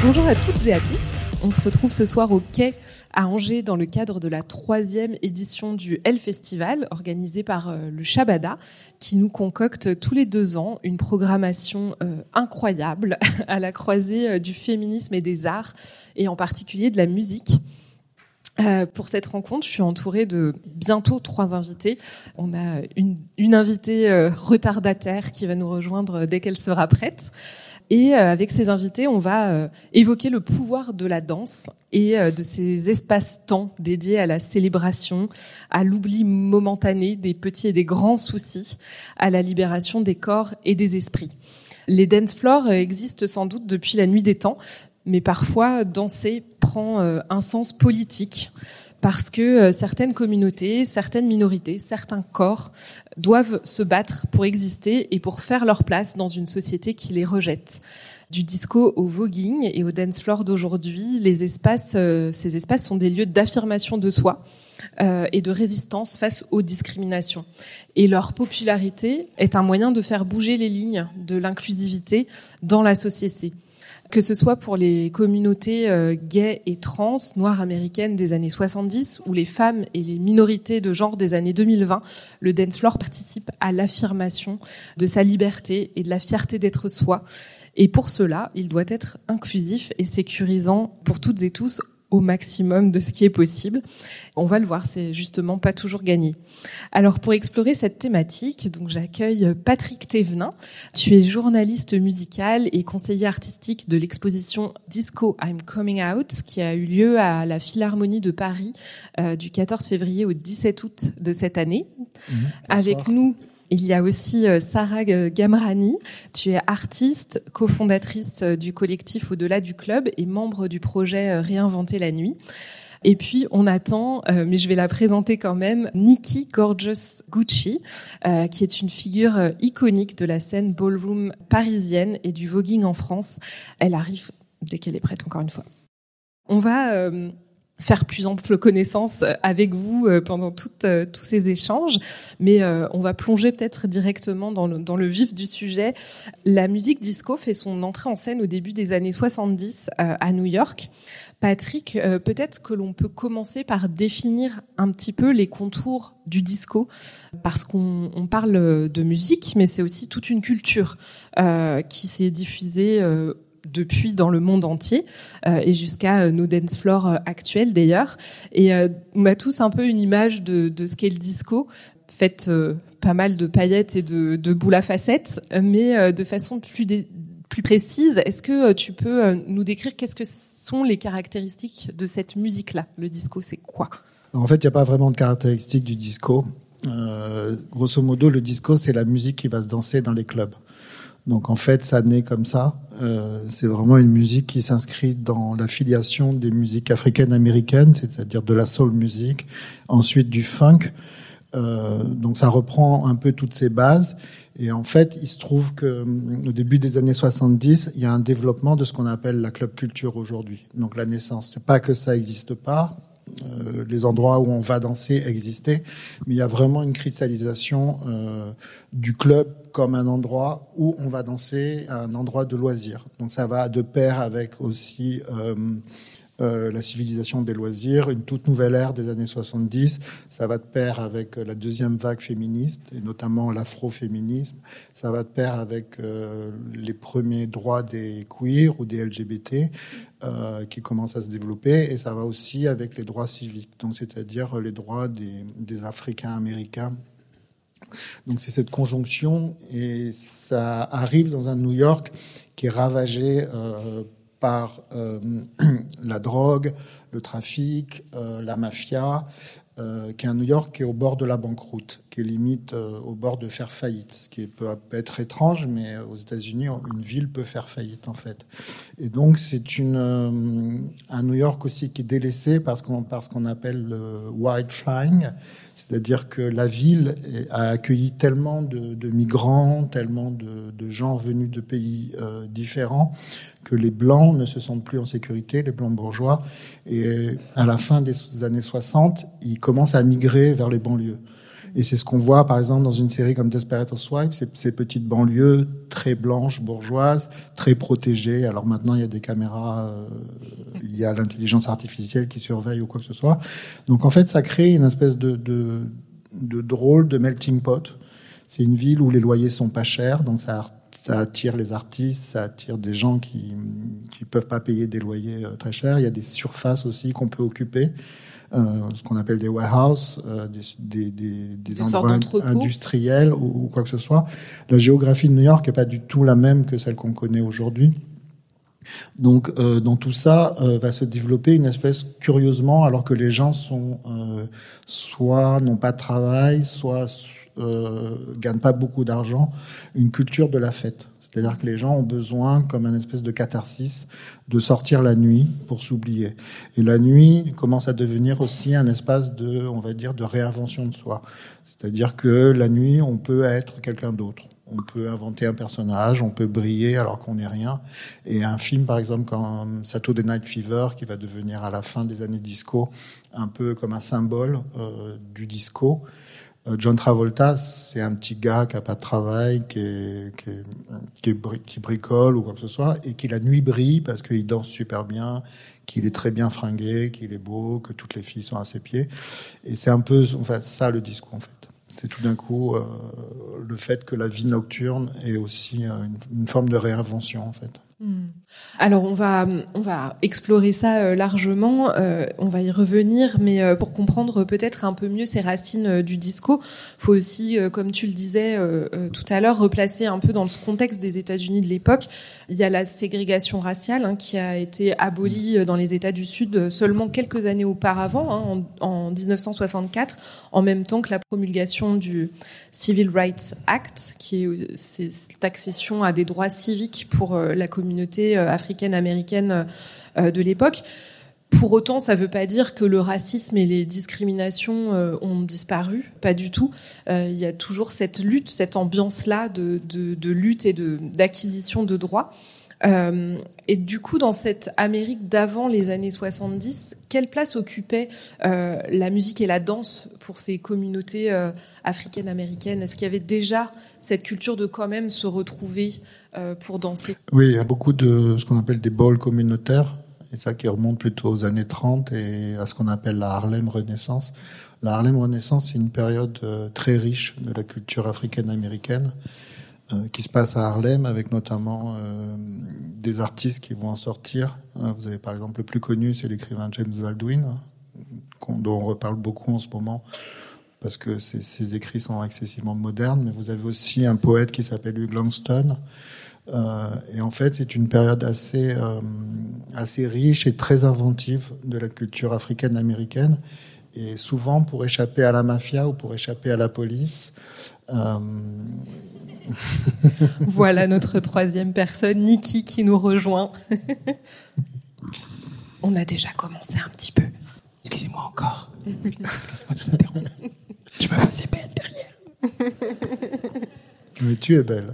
Bonjour à toutes et à tous. On se retrouve ce soir au Quai à Angers dans le cadre de la 3e édition du Hell Festival organisé par le Shabada qui nous concocte tous les 2 ans une programmation incroyable à la croisée du féminisme et des arts et en particulier de la musique. Pour cette rencontre, je suis entourée de bientôt 3 invités. On a une invitée retardataire qui va nous rejoindre dès qu'elle sera prête. Et avec ces invités, on va évoquer le pouvoir de la danse et de ces espaces-temps dédiés à la célébration, à l'oubli momentané des petits et des grands soucis, à la libération des corps et des esprits. Les dance floors existent sans doute depuis la nuit des temps, mais parfois danser prend un sens politique parce que certaines communautés, certaines minorités, certains corps doivent se battre pour exister et pour faire leur place dans une société qui les rejette. Du disco au voguing et au dance floor d'aujourd'hui, ces espaces sont des lieux d'affirmation de soi et de résistance face aux discriminations. Et leur popularité est un moyen de faire bouger les lignes de l'inclusivité dans la société. Que ce soit pour les communautés gays et trans, noires américaines des années 70, ou les femmes et les minorités de genre des années 2020, le dance floor participe à l'affirmation de sa liberté et de la fierté d'être soi. Et pour cela, il doit être inclusif et sécurisant pour toutes et tous au maximum de ce qui est possible. On va le voir, c'est justement pas toujours gagné. Alors pour explorer cette thématique, donc j'accueille Patrick Thévenin. Tu es journaliste musical et conseiller artistique de l'exposition Disco I'm Coming Out qui a eu lieu à la Philharmonie de Paris du 14 février au 17 août de cette année. Avec nous, il y a aussi Sarah Gamrani. Tu es artiste, cofondatrice du collectif Au-delà du club et membre du projet Réinventer la nuit. Et puis, on attend, mais je vais la présenter quand même, Nikki Gorgeous Gucci, qui est une figure iconique de la scène ballroom parisienne et du voguing en France. Elle arrive dès qu'elle est prête, encore une fois. On va faire plus ample connaissance avec vous pendant tous ces échanges, mais on va plonger peut-être directement dans le vif du sujet. La musique disco fait son entrée en scène au début des années 70 à New York. Patrick, peut-être que l'on peut commencer par définir un petit peu les contours du disco, parce qu'on parle de musique, mais c'est aussi toute une culture qui s'est diffusée depuis dans le monde entier et jusqu'à nos dance floors actuels d'ailleurs. Et on a tous un peu une image de ce qu'est le disco, faite pas mal de paillettes et de boules à facettes, mais de façon plus précise. Est-ce que tu peux nous décrire qu'est-ce que sont les caractéristiques de cette musique-là ? Le disco, c'est quoi ? En fait, il n'y a pas vraiment de caractéristiques du disco. Grosso modo, le disco, c'est la musique qui va se danser dans les clubs. Donc en fait, ça naît comme ça. C'est vraiment une musique qui s'inscrit dans la filiation des musiques africaines-américaines, c'est-à-dire de la soul music, ensuite du funk. Donc ça reprend un peu toutes ces bases. Et en fait, il se trouve que au début des années 70, il y a un développement de ce qu'on appelle la club culture aujourd'hui. Donc la naissance, c'est pas que ça existe pas. Les endroits où on va danser existaient, mais il y a vraiment une cristallisation du club comme un endroit où on va danser, un endroit de loisir. Donc ça va de pair avec aussi la civilisation des loisirs, une toute nouvelle ère des années 70. Ça va de pair avec la deuxième vague féministe, et notamment l'afroféminisme. Ça va de pair avec les premiers droits des queers ou des LGBT qui commencent à se développer. Et ça va aussi avec les droits civiques, donc c'est-à-dire les droits des Africains-Américains. Donc c'est cette conjonction, et ça arrive dans un New York qui est ravagé par la drogue, le trafic, la mafia, qui est un New York qui est au bord de la banqueroute, qui est limite au bord de faire faillite, ce qui peut être étrange, mais aux États-Unis, une ville peut faire faillite en fait. Et donc c'est un New York aussi qui est délaissé parce qu'on appelle le white flying, c'est-à-dire que la ville a accueilli tellement de migrants, tellement de gens venus de pays différents, que les Blancs ne se sentent plus en sécurité, les Blancs bourgeois. Et à la fin des années 60, ils commencent à migrer vers les banlieues. Et c'est ce qu'on voit, par exemple, dans une série comme Desperate Housewives, ces petites banlieues très blanches, bourgeoises, très protégées. Alors maintenant, il y a des caméras, il y a l'intelligence artificielle qui surveille ou quoi que ce soit. Donc en fait, ça crée une espèce de drôle de melting pot. C'est une ville où les loyers sont pas chers, donc ça attire les artistes, ça attire des gens qui peuvent pas payer des loyers très chers. Il y a des surfaces aussi qu'on peut occuper, ce qu'on appelle des warehouses, des endroits industriels ou quoi que ce soit. La géographie de New York est pas du tout la même que celle qu'on connaît aujourd'hui. Donc, dans tout ça, va se développer une espèce, curieusement, alors que les gens sont soit n'ont pas de travail, soit gagnent pas beaucoup d'argent, une culture de la fête. C'est-à-dire que les gens ont besoin, comme un espèce de catharsis, de sortir la nuit pour s'oublier. Et la nuit commence à devenir aussi un espace de, on va dire, de réinvention de soi. C'est-à-dire que la nuit, on peut être quelqu'un d'autre. On peut inventer un personnage, on peut briller alors qu'on n'est rien. Et un film, par exemple, comme Saturday Night Fever, qui va devenir à la fin des années disco un peu comme un symbole du disco. John Travolta, c'est un petit gars qui a pas de travail, qui bricole ou quoi que ce soit, et qui la nuit brille parce qu'il danse super bien, qu'il est très bien fringué, qu'il est beau, que toutes les filles sont à ses pieds. Et c'est un peu, enfin, ça le disco en fait. C'est tout d'un coup le fait que la vie nocturne est aussi une forme de réinvention en fait. Alors on va explorer ça largement, on va y revenir, mais pour comprendre peut-être un peu mieux ces racines du disco, faut aussi, comme tu le disais tout à l'heure, replacer un peu dans le contexte des États-Unis de l'époque. Il y a la ségrégation raciale qui a été abolie dans les États du Sud seulement quelques années auparavant, en 1964, en même temps que la promulgation du Civil Rights Act, qui est cette accession à des droits civiques pour la communauté africaine-américaine de l'époque. Pour autant, ça ne veut pas dire que le racisme et les discriminations ont disparu, pas du tout. Il y a toujours cette lutte, cette ambiance-là de lutte et d'acquisition de droits. Et du coup, dans cette Amérique d'avant les années 70, quelle place occupait la musique et la danse pour ces communautés africaines-américaines? Est-ce qu'il y avait déjà cette culture de quand même se retrouver pour danser? Oui, il y a beaucoup de ce qu'on appelle des balls communautaires, et ça qui remonte plutôt aux années 30 et à ce qu'on appelle la Harlem Renaissance. La Harlem Renaissance, c'est une période très riche de la culture africaine-américaine qui se passe à Harlem, avec notamment des artistes qui vont en sortir. Vous avez par exemple le plus connu, c'est l'écrivain James Baldwin, dont on reparle beaucoup en ce moment, parce que ses écrits sont excessivement modernes. Mais vous avez aussi un poète qui s'appelle Hugh Langston. Et en fait, c'est une période assez riche et très inventive de la culture africaine-américaine. Et souvent, pour échapper à la mafia ou pour échapper à la police... Voilà notre troisième personne, Nikki, qui nous rejoint. On a déjà commencé un petit peu. Excusez-moi encore. Excusez-moi de vous interrompre. Je me faisais belle derrière. Mais tu es belle.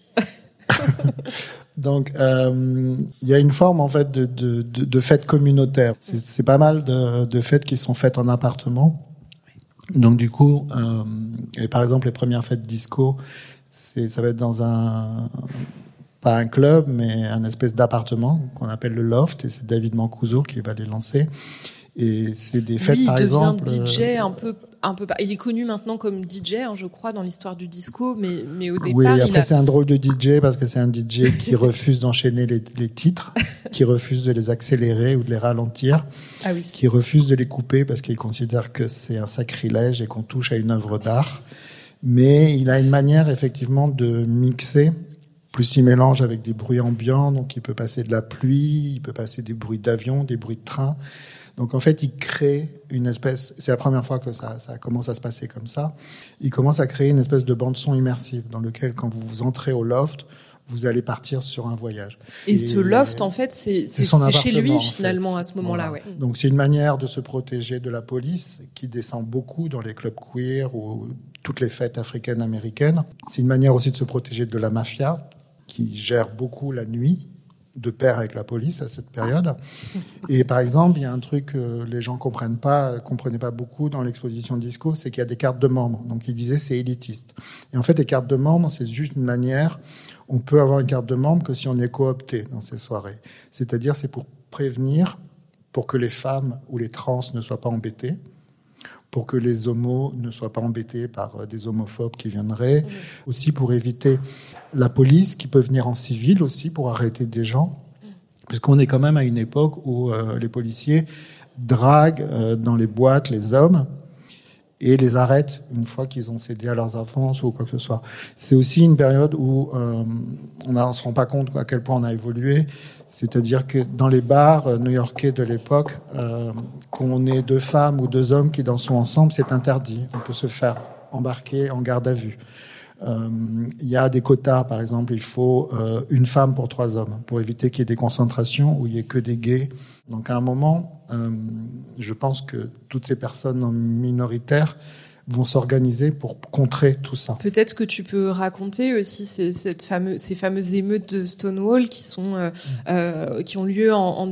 Donc, il y a une forme en fait de fête communautaire. C'est pas mal de fêtes qui sont faites en appartement. Donc du coup, et par exemple les premières fêtes disco, ça va être dans pas un club, mais un espèce d'appartement qu'on appelle le loft, et c'est David Mancuso qui va les lancer. Et c'est des fêtes, par exemple. Il devient DJ un peu. Il est connu maintenant comme DJ, je crois, dans l'histoire du disco, mais au départ. Oui, après c'est un drôle de DJ parce que c'est un DJ qui refuse d'enchaîner les titres, qui refuse de les accélérer ou de les ralentir, qui refuse de les couper parce qu'il considère que c'est un sacrilège et qu'on touche à une œuvre d'art. Mais il a une manière effectivement de mixer. Plus il mélange avec des bruits ambiants, donc il peut passer de la pluie, il peut passer des bruits d'avion, des bruits de train. Donc en fait, il crée une espèce, c'est la première fois que ça commence à se passer comme ça, il commence à créer une espèce de bande-son immersive dans lequel, quand vous entrez au loft, vous allez partir sur un voyage. Et ce loft, en fait, c'est chez lui, finalement, à ce moment-là. Voilà. Ouais. Donc c'est une manière de se protéger de la police qui descend beaucoup dans les clubs queer ou toutes les fêtes africaines-américaines. C'est une manière aussi de se protéger de la mafia qui gère beaucoup la nuit de pair avec la police à cette période. Et par exemple, il y a un truc que les gens comprenaient pas beaucoup dans l'exposition disco, c'est qu'il y a des cartes de membres. Donc ils disaient c'est élitiste. Et en fait, les cartes de membres, c'est juste une manière. On peut avoir une carte de membre que si on est coopté dans ces soirées. C'est-à-dire, c'est pour prévenir, pour que les femmes ou les trans ne soient pas embêtées, pour que les homos ne soient pas embêtés par des homophobes qui viendraient, aussi pour éviter la police qui peut venir en civil aussi pour arrêter des gens, puisqu'on est quand même à une époque où les policiers draguent dans les boîtes les hommes et les arrêtent une fois qu'ils ont cédé à leurs avances ou quoi que ce soit. C'est aussi une période où on se rend pas compte à quel point on a évolué. C'est-à-dire que dans les bars new-yorkais de l'époque, qu'on ait 2 femmes ou 2 hommes qui dansent ensemble, c'est interdit. On peut se faire embarquer en garde à vue. Il y a des quotas, par exemple, il faut une femme pour 3 hommes, pour éviter qu'il y ait des concentrations où il n'y ait que des gays. Donc à un moment, je pense que toutes ces personnes minoritaires vont s'organiser pour contrer tout ça. Peut-être que tu peux raconter aussi ces fameuses émeutes de Stonewall qui ont lieu en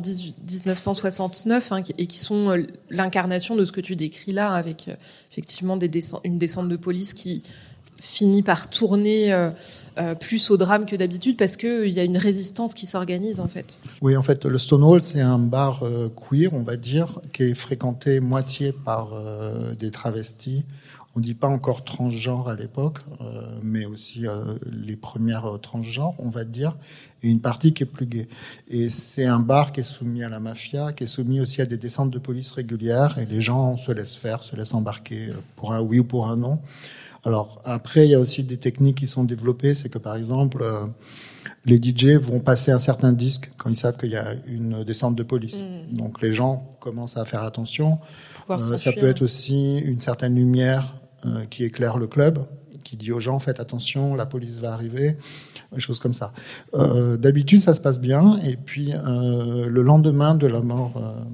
1969 et qui sont l'incarnation de ce que tu décris là, avec effectivement une descente de police qui finit par tourner plus au drame que d'habitude parce qu'il y a une résistance qui s'organise en fait. Oui, en fait, le Stonewall, c'est un bar queer, on va dire, qui est fréquenté moitié par des travestis. On dit pas encore transgenre à l'époque, mais aussi les premières transgenres, on va dire, et une partie qui est plus gay. Et c'est un bar qui est soumis à la mafia, qui est soumis aussi à des descentes de police régulières, et les gens se laissent faire, se laissent embarquer pour un oui ou pour un non. Alors après, il y a aussi des techniques qui sont développées, c'est que par exemple, les DJ vont passer un certain disque quand ils savent qu'il y a une descente de police. Donc les gens commencent à faire attention. Ça peut être aussi une certaine lumière qui éclaire le club, qui dit aux gens faites attention, la police va arriver, des choses comme ça. D'habitude, ça se passe bien. Et puis le lendemain de la mort,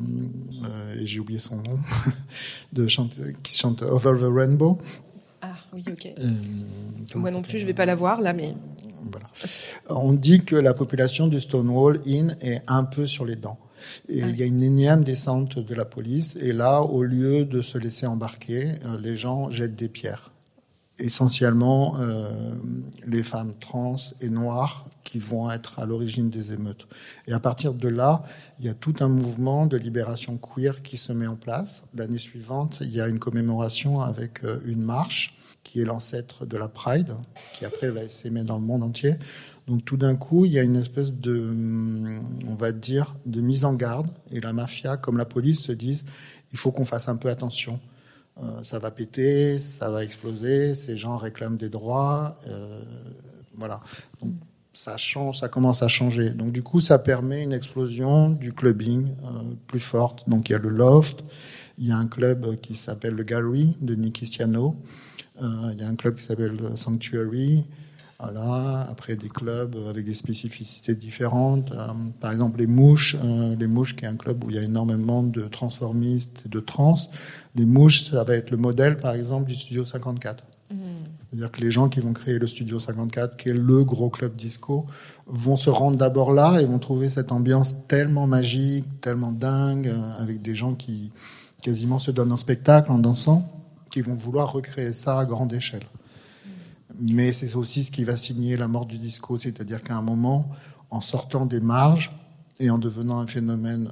et j'ai oublié son nom, qui chante Over the Rainbow. Ah oui, ok. Moi non plus, je vais pas la voir là, mais voilà. On dit que la population du Stonewall Inn est un peu sur les dents. Et il y a une énième descente de la police. Et là, au lieu de se laisser embarquer, les gens jettent des pierres. Essentiellement, les femmes trans et noires qui vont être à l'origine des émeutes. Et à partir de là, il y a tout un mouvement de libération queer qui se met en place. L'année suivante, il y a une commémoration avec une marche qui est l'ancêtre de la Pride, qui après va s'aimer dans le monde entier. Donc tout d'un coup, il y a une espèce de, on va dire, de mise en garde. Et la mafia, comme la police, se disent, il faut qu'on fasse un peu attention. Ça va péter, ça va exploser, ces gens réclament des droits. Voilà. Donc ça change, ça commence à changer. Donc du coup, ça permet une explosion du clubbing plus forte. Donc il y a le Loft, il y a un club qui s'appelle le Gallery de Nicky Siano. Il y a un club qui s'appelle Sanctuary. Voilà. Après, des clubs avec des spécificités différentes. Par exemple, les Mouches, qui est un club où il y a énormément de transformistes et de trans. Les Mouches, ça va être le modèle, par exemple, du Studio 54. C'est-à-dire que les gens qui vont créer le Studio 54, qui est le gros club disco, vont se rendre d'abord là et vont trouver cette ambiance tellement magique, tellement dingue, avec des gens qui quasiment se donnent un spectacle en dansant, qui vont vouloir recréer ça à grande échelle. Mais c'est aussi ce qui va signer la mort du disco, c'est-à-dire qu'à un moment, en sortant des marges et en devenant un phénomène,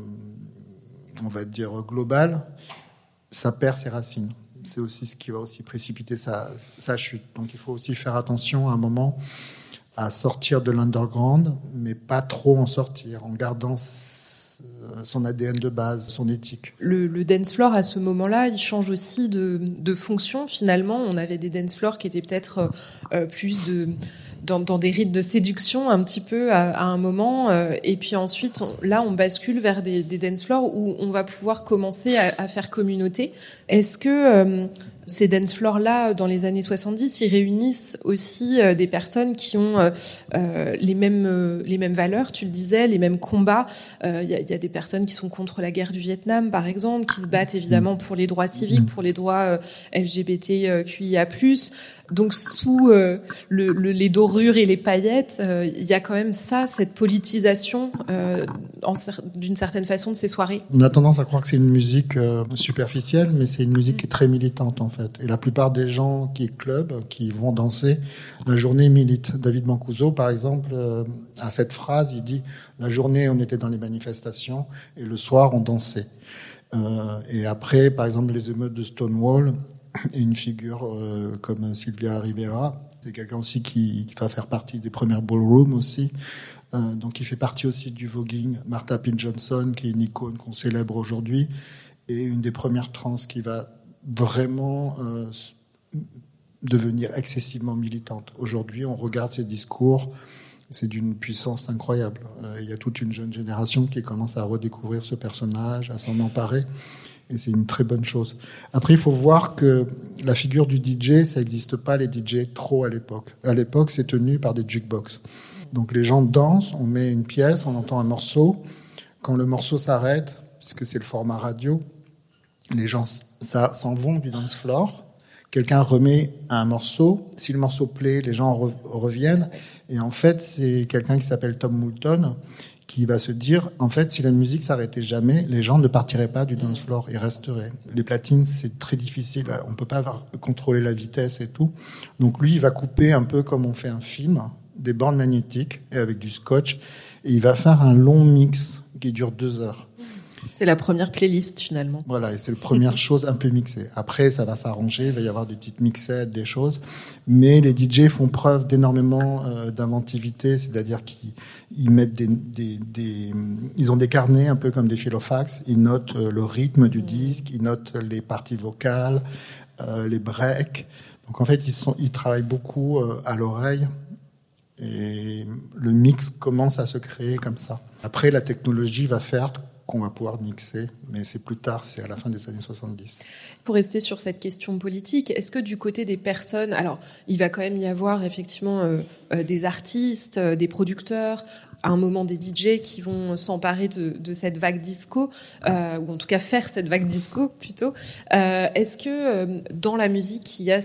on va dire, global, ça perd ses racines. C'est aussi ce qui va aussi précipiter sa chute. Donc il faut aussi faire attention à un moment à sortir de l'underground, mais pas trop en sortir, en gardant son ADN de base, son éthique. Le dance floor, à ce moment-là, il change aussi de fonction. Finalement, on avait des dance floors qui étaient peut-être plus dans des rites de séduction un petit peu à un moment. Et puis ensuite, on bascule vers des dance floors où on va pouvoir commencer à faire communauté. Est-ce que ces dance floors-là, dans les années 70, ils réunissent aussi des personnes qui ont les mêmes valeurs, tu le disais, les mêmes combats. Il y a des personnes qui sont contre la guerre du Vietnam, par exemple, qui se battent évidemment pour les droits civiques, pour les droits LGBTQIA+. Donc sous les dorures et les paillettes, il y a quand même cette politisation d'une certaine façon de ces soirées. On a tendance à croire que c'est une musique superficielle, mais c'est une musique qui est très militante en fait. Et la plupart des gens qui club, qui vont danser, la journée milite. David Mancuso, par exemple, a cette phrase, il dit « La journée, on était dans les manifestations et le soir, on dansait ». Et après, par exemple, les émeutes de Stonewall, et une figure comme Sylvia Rivera, c'est quelqu'un aussi qui va faire partie des premières ballrooms aussi, donc qui fait partie aussi du voguing. Martha Payne Johnson, qui est une icône qu'on célèbre aujourd'hui, et une des premières trans qui va vraiment devenir excessivement militante. Aujourd'hui, on regarde ses discours, c'est d'une puissance incroyable. Il y a toute une jeune génération qui commence à redécouvrir ce personnage, à s'en emparer. Et c'est une très bonne chose. Après, il faut voir que la figure du DJ, ça n'existe pas les DJ trop à l'époque. À l'époque, c'est tenu par des jukebox. Donc les gens dansent, on met une pièce, on entend un morceau. Quand le morceau s'arrête, puisque c'est le format radio, les gens s'en vont du dance floor. Quelqu'un remet un morceau. Si le morceau plaît, les gens reviennent. Et en fait, c'est quelqu'un qui s'appelle Tom Moulton qui va se dire, en fait, si la musique s'arrêtait jamais, les gens ne partiraient pas du dance floor, ils resteraient. Les platines, c'est très difficile, on peut pas contrôler la vitesse et tout. Donc lui, il va couper un peu comme on fait un film, des bandes magnétiques et avec du scotch, et il va faire un long mix qui dure 2 heures. C'est la première playlist finalement. Voilà, et c'est la première chose un peu mixée. Après, ça va s'arranger, il va y avoir des petites mixettes, des choses. Mais les DJ font preuve d'énormément d'inventivité, c'est-à-dire qu'ils mettent ils ont des carnets un peu comme des filofax. Ils notent le rythme du disque, ils notent les parties vocales, les breaks. Donc en fait, ils travaillent beaucoup à l'oreille. Et le mix commence à se créer comme ça. Après, la technologie va faire qu'on va pouvoir mixer, mais c'est plus tard, c'est à la fin des années 70. Pour rester sur cette question politique, est-ce que du côté des personnes, alors il va quand même y avoir effectivement des artistes, des producteurs, à un moment des DJ qui vont s'emparer de cette vague disco, ou en tout cas faire cette vague disco plutôt. Est-ce que dans la musique, il y a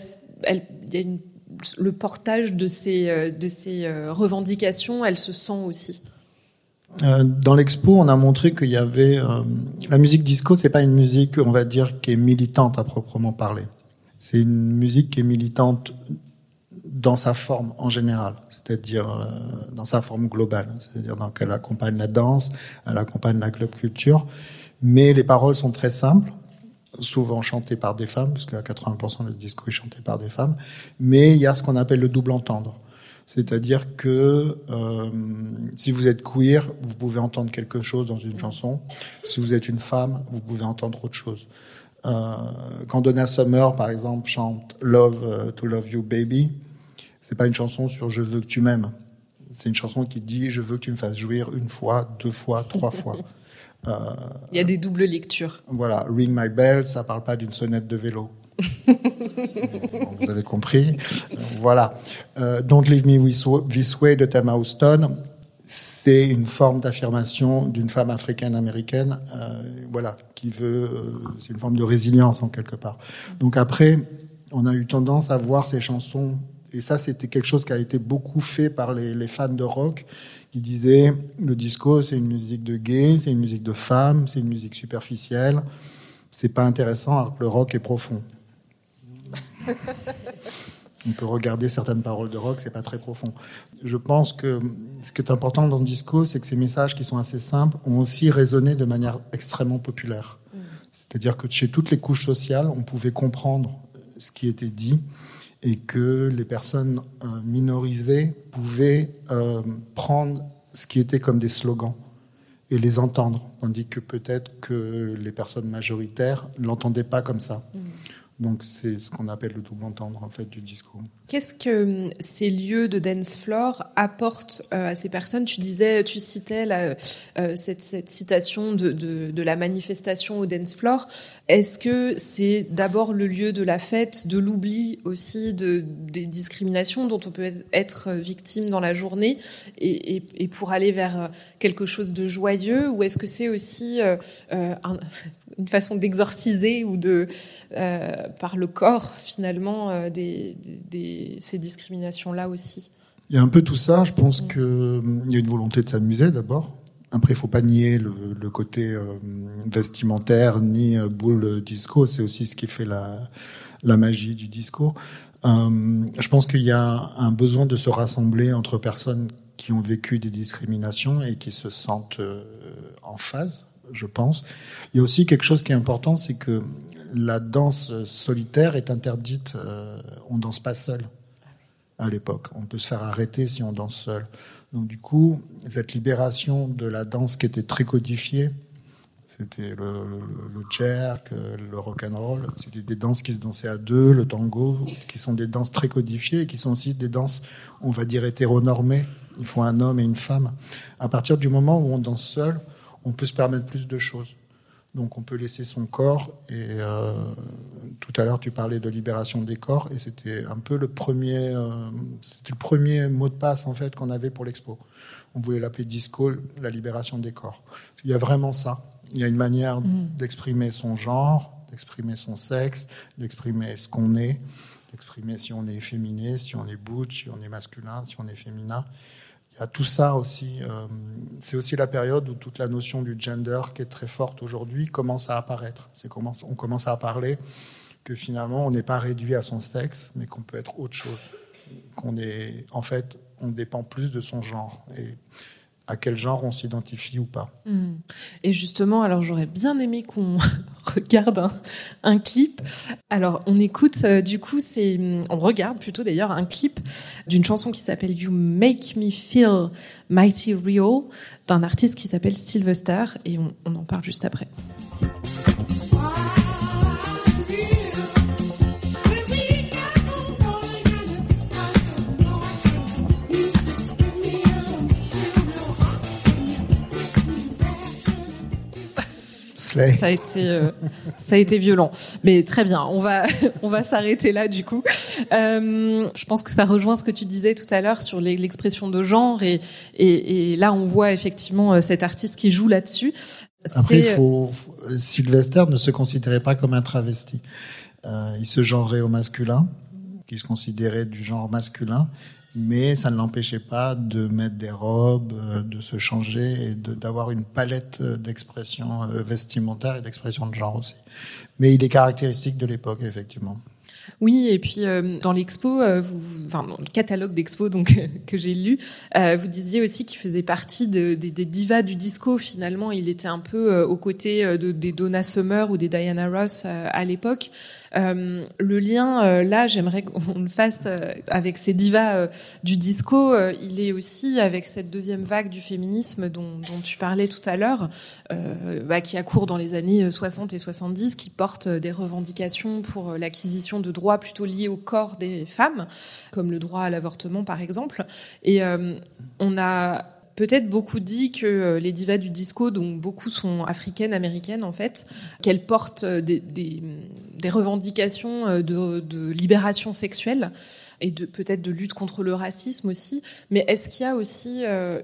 le portage de ces revendications, elle se sent aussi? Dans l'expo, on a montré qu'il y avait la musique disco, c'est pas une musique, on va dire, qui est militante à proprement parler. C'est une musique qui est militante dans sa forme en général, c'est-à-dire dans sa forme globale, c'est-à-dire qu'elle accompagne la danse, elle accompagne la club culture, mais les paroles sont très simples, souvent chantées par des femmes, parce qu'à 80% le disco est chanté par des femmes, mais il y a ce qu'on appelle le double entendre. C'est-à-dire que si vous êtes queer, vous pouvez entendre quelque chose dans une chanson. Si vous êtes une femme, vous pouvez entendre autre chose. Quand Donna Summer, par exemple, chante Love to Love You Baby, c'est pas une chanson sur Je veux que tu m'aimes. C'est une chanson qui dit Je veux que tu me fasses jouir 1 fois, 2 fois, 3 fois. Il y a des doubles lectures. Voilà, Ring My Bell, ça parle pas d'une sonnette de vélo. Vous avez compris. Voilà. Don't Leave Me This Way de Thelma Houston, c'est une forme d'affirmation d'une femme africaine-américaine, voilà, qui veut, c'est une forme de résilience en quelque part. Donc après, on a eu tendance à voir ces chansons, et ça c'était quelque chose qui a été beaucoup fait par les fans de rock, qui disaient le disco c'est une musique de gay, c'est une musique de femme, c'est une musique superficielle, c'est pas intéressant alors que le rock est profond. On peut regarder certaines paroles de rock, c'est pas très profond. Je pense que ce qui est important dans le disco, c'est que ces messages qui sont assez simples ont aussi résonné de manière extrêmement populaire. C'est-à-dire que chez toutes les couches sociales, on pouvait comprendre ce qui était dit et que les personnes minorisées pouvaient prendre ce qui était comme des slogans et les entendre, tandis que peut-être que les personnes majoritaires ne l'entendaient pas comme ça. Donc c'est ce qu'on appelle le double entendre en fait du disco. Qu'est-ce que ces lieux de dance floor apportent à ces personnes ? Tu citais cette citation de la manifestation au dance floor. Est-ce que c'est d'abord le lieu de la fête, de l'oubli aussi des discriminations dont on peut être victime dans la journée et pour aller vers quelque chose de joyeux, ou est-ce que c'est aussi une façon d'exorciser ou par le corps finalement ces discriminations-là aussi. Il y a un peu tout ça. Je pense qu'il y a une volonté de s'amuser d'abord. Après, il faut pas nier le côté vestimentaire ni boule disco. C'est aussi ce qui fait la magie du disco. Je pense qu'il y a un besoin de se rassembler entre personnes qui ont vécu des discriminations et qui se sentent en phase, je pense. Il y a aussi quelque chose qui est important, c'est que la danse solitaire est interdite. On danse pas seul à l'époque. On peut se faire arrêter si on danse seul. Donc du coup, cette libération de la danse qui était très codifiée, c'était le jerk, le rock'n'roll, c'était des danses qui se dansaient à deux, le tango, qui sont des danses très codifiées et qui sont aussi des danses, on va dire, hétéronormées. Il faut un homme et une femme. À partir du moment où on danse seul, on peut se permettre plus de choses. Donc on peut laisser son corps. Et tout à l'heure, tu parlais de libération des corps, et c'était un peu le premier mot de passe en fait qu'on avait pour l'expo. On voulait l'appeler disco, la libération des corps. Il y a vraiment ça. Il y a une manière d'exprimer son genre, d'exprimer son sexe, d'exprimer ce qu'on est, d'exprimer si on est efféminé, si on est butch, si on est masculin, si on est féminin. Il y a tout ça aussi. C'est aussi la période où toute la notion du gender, qui est très forte aujourd'hui, commence à apparaître. On commence à parler que finalement, on n'est pas réduit à son sexe, mais qu'on peut être autre chose. On dépend plus de son genre. Et à quel genre on s'identifie ou pas. Et justement, alors j'aurais bien aimé qu'on regarde un clip. Alors on écoute, on regarde plutôt d'ailleurs un clip d'une chanson qui s'appelle You Make Me Feel Mighty Real, d'un artiste qui s'appelle Sylvester, et on en parle juste après. Ça a été violent, mais très bien. On va s'arrêter là du coup. Je pense que ça rejoint ce que tu disais tout à l'heure sur l'expression de genre et là on voit effectivement cet artiste qui joue là-dessus. Après, Sylvester ne se considérait pas comme un travesti. Il se genrait au masculin, qui se considérait du genre masculin. Mais ça ne l'empêchait pas de mettre des robes, de se changer et d'avoir une palette d'expressions vestimentaires et d'expressions de genre aussi. Mais il est caractéristique de l'époque, effectivement. Oui, et puis dans l'expo, dans le catalogue d'expo que j'ai lu, vous disiez aussi qu'il faisait partie des divas du disco. Finalement, il était un peu aux côtés des Donna Summer ou des Diana Ross à l'époque. Le lien, là, j'aimerais qu'on le fasse avec ces divas du disco. Il est aussi avec cette deuxième vague du féminisme dont tu parlais tout à l'heure, qui accourt dans les années 60 et 70, qui porte des revendications pour l'acquisition de droits plutôt liés au corps des femmes, comme le droit à l'avortement, par exemple. Et on a peut-être beaucoup dit que les divas du disco, dont beaucoup sont africaines, américaines en fait, qu'elles portent des revendications de libération sexuelle et peut-être de lutte contre le racisme aussi. Mais est-ce qu'il y a aussi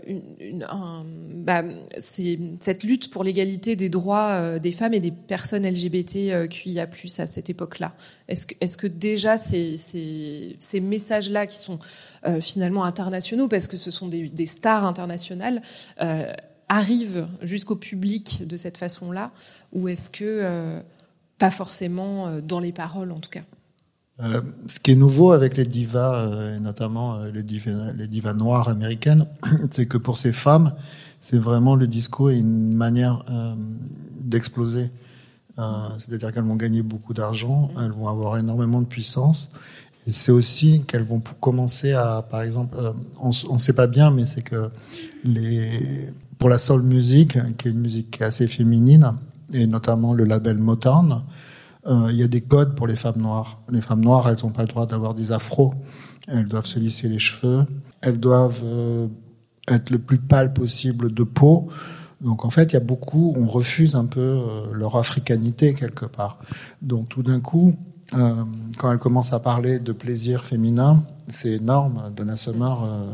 cette lutte pour l'égalité des droits des femmes et des personnes LGBTQIA+ à cette époque-là? Est-ce que déjà ces messages-là qui sont finalement internationaux, parce que ce sont des stars internationales, arrivent jusqu'au public de cette façon-là, ou est-ce que pas forcément dans les paroles en tout cas? Ce qui est nouveau avec les divas, et notamment les divas noires américaines, c'est que pour ces femmes, c'est vraiment le disco est une manière d'exploser. C'est-à-dire qu'elles vont gagner beaucoup d'argent, elles vont avoir énormément de puissance. Et c'est aussi qu'elles vont commencer à, par exemple, on ne sait pas bien, mais c'est que pour la soul music, qui est une musique qui est assez féminine, et notamment le label Motown, il y a des codes pour les femmes noires. Les femmes noires, elles n'ont pas le droit d'avoir des afros. Elles doivent se lisser les cheveux. Elles doivent être le plus pâle possible de peau. Donc en fait, on refuse un peu leur africanité quelque part. Donc tout d'un coup, quand elle commence à parler de plaisir féminin, c'est énorme. Donna Summer,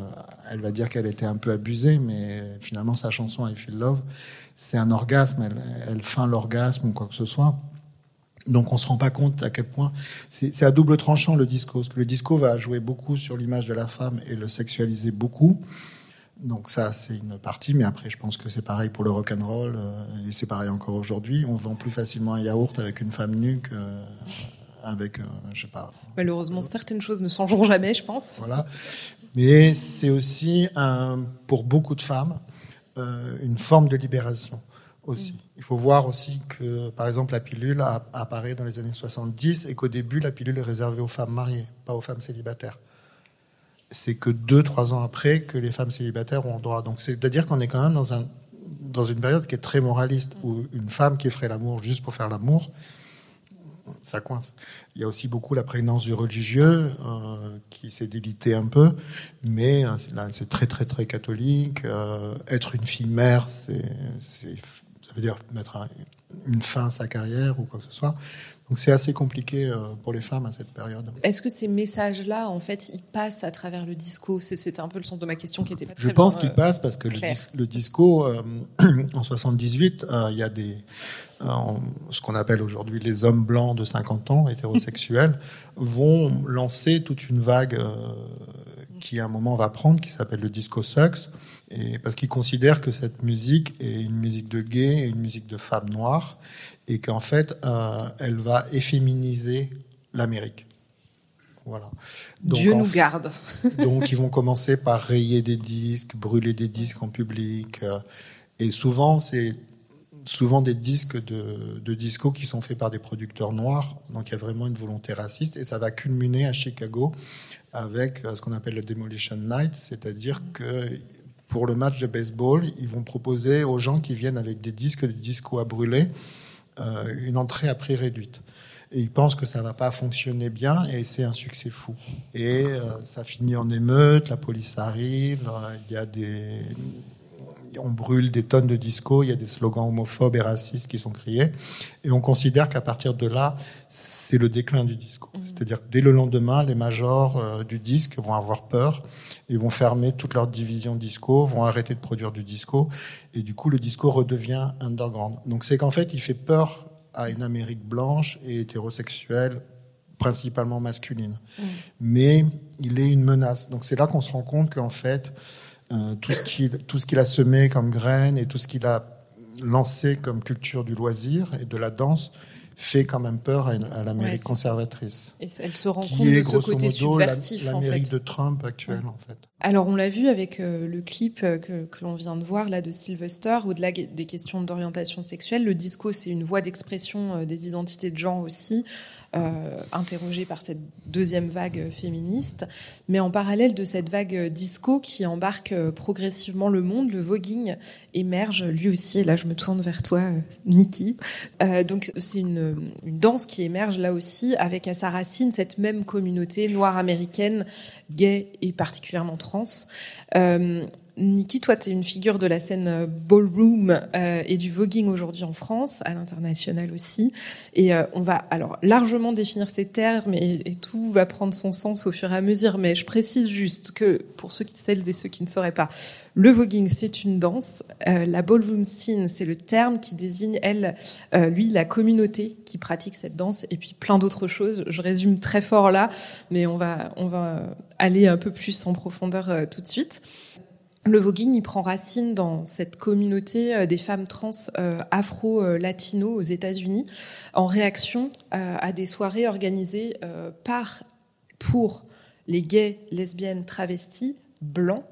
elle va dire qu'elle était un peu abusée, mais finalement sa chanson I Feel Love, c'est un orgasme, elle feint l'orgasme ou quoi que ce soit. Donc on se rend pas compte à quel point c'est à double tranchant le disco, parce que le disco va jouer beaucoup sur l'image de la femme et le sexualiser beaucoup. Donc ça c'est une partie, mais après je pense que c'est pareil pour le rock'n'roll et c'est pareil encore aujourd'hui. On vend plus facilement un yaourt avec une femme nue qu'avec je sais pas. Malheureusement, certaines choses ne changeront jamais, je pense. Voilà, mais c'est aussi pour beaucoup de femmes une forme de libération. Aussi. Il faut voir aussi que, par exemple, la pilule apparaît dans les années 70 et qu'au début, la pilule est réservée aux femmes mariées, pas aux femmes célibataires. C'est que 2-3 ans après que les femmes célibataires ont droit. Donc, c'est-à-dire qu'on est quand même dans une période qui est très moraliste, où une femme qui ferait l'amour juste pour faire l'amour, ça coince. Il y a aussi beaucoup la prégnance du religieux qui s'est délité un peu, mais là, c'est très, très, très catholique. Être une fille mère, ça veut dire mettre une fin à sa carrière ou quoi que ce soit. Donc c'est assez compliqué pour les femmes à cette période. Est-ce que ces messages-là, en fait, ils passent à travers le disco ? C'était un peu le sens de ma question qui était pas très Je pense qu'ils passent parce que le disco, en 78, il y a ce qu'on appelle aujourd'hui les hommes blancs de 50 ans, hétérosexuels, vont lancer toute une vague qui à un moment va prendre, qui s'appelle le disco sucks. Et parce qu'ils considèrent que cette musique est une musique de gays et une musique de femmes noires, et qu'en fait, elle va efféminiser l'Amérique. Voilà. Donc, Dieu nous garde. Donc, ils vont commencer par rayer des disques, brûler des disques en public, et souvent, c'est des disques de disco qui sont faits par des producteurs noirs. Donc, il y a vraiment une volonté raciste, et ça va culminer à Chicago avec ce qu'on appelle le Demolition Night, c'est-à-dire que pour le match de baseball, ils vont proposer aux gens qui viennent avec des discos à brûler, une entrée à prix réduite. Et ils pensent que ça va pas fonctionner bien, et c'est un succès fou. Et ça finit en émeute, la police arrive, on brûle des tonnes de discos, il y a des slogans homophobes et racistes qui sont criés, et on considère qu'à partir de là, c'est le déclin du disco. C'est-à-dire que dès le lendemain, les majors du disque vont avoir peur, ils vont fermer toute leur division disco, vont arrêter de produire du disco, et du coup, le disco redevient underground. Donc c'est qu'en fait, il fait peur à une Amérique blanche et hétérosexuelle, principalement masculine. Mais il est une menace. Donc c'est là qu'on se rend compte qu'en fait, tout ce qu'il a semé comme graines et tout ce qu'il a lancé comme culture du loisir et de la danse fait quand même peur à l'Amérique conservatrice. Et elle se rend compte de ce côté subversif, l'Amérique en fait. de Trump actuelle, en fait. Alors, on l'a vu avec le clip que l'on vient de voir, là, de Sylvester, au-delà des questions d'orientation sexuelle, le disco, c'est une voie d'expression des identités de genre aussi, interrogée par cette deuxième vague féministe. Mais en parallèle de cette vague disco qui embarque progressivement le monde, le voguing émerge lui aussi. Et là, je me tourne vers toi, Niki. Donc, c'est une danse qui émerge là aussi, avec à sa racine cette même communauté noire américaine, gay et particulièrement trans. Niki, toi, tu es une figure de la scène ballroom et du voguing aujourd'hui en France, à l'international aussi. Et on va alors largement définir ces termes et tout va prendre son sens au fur et à mesure. Mais je précise juste que, pour celles et ceux qui ne sauraient pas, le voguing, c'est une danse. La ballroom scene, c'est le terme qui désigne, la communauté qui pratique cette danse, et puis plein d'autres choses. Je résume très fort là, mais on va aller un peu plus en profondeur tout de suite. Le voguing, il prend racine dans cette communauté des femmes trans afro-latino aux États-Unis, en réaction à des soirées organisées pour les gays, lesbiennes, travestis, blancs,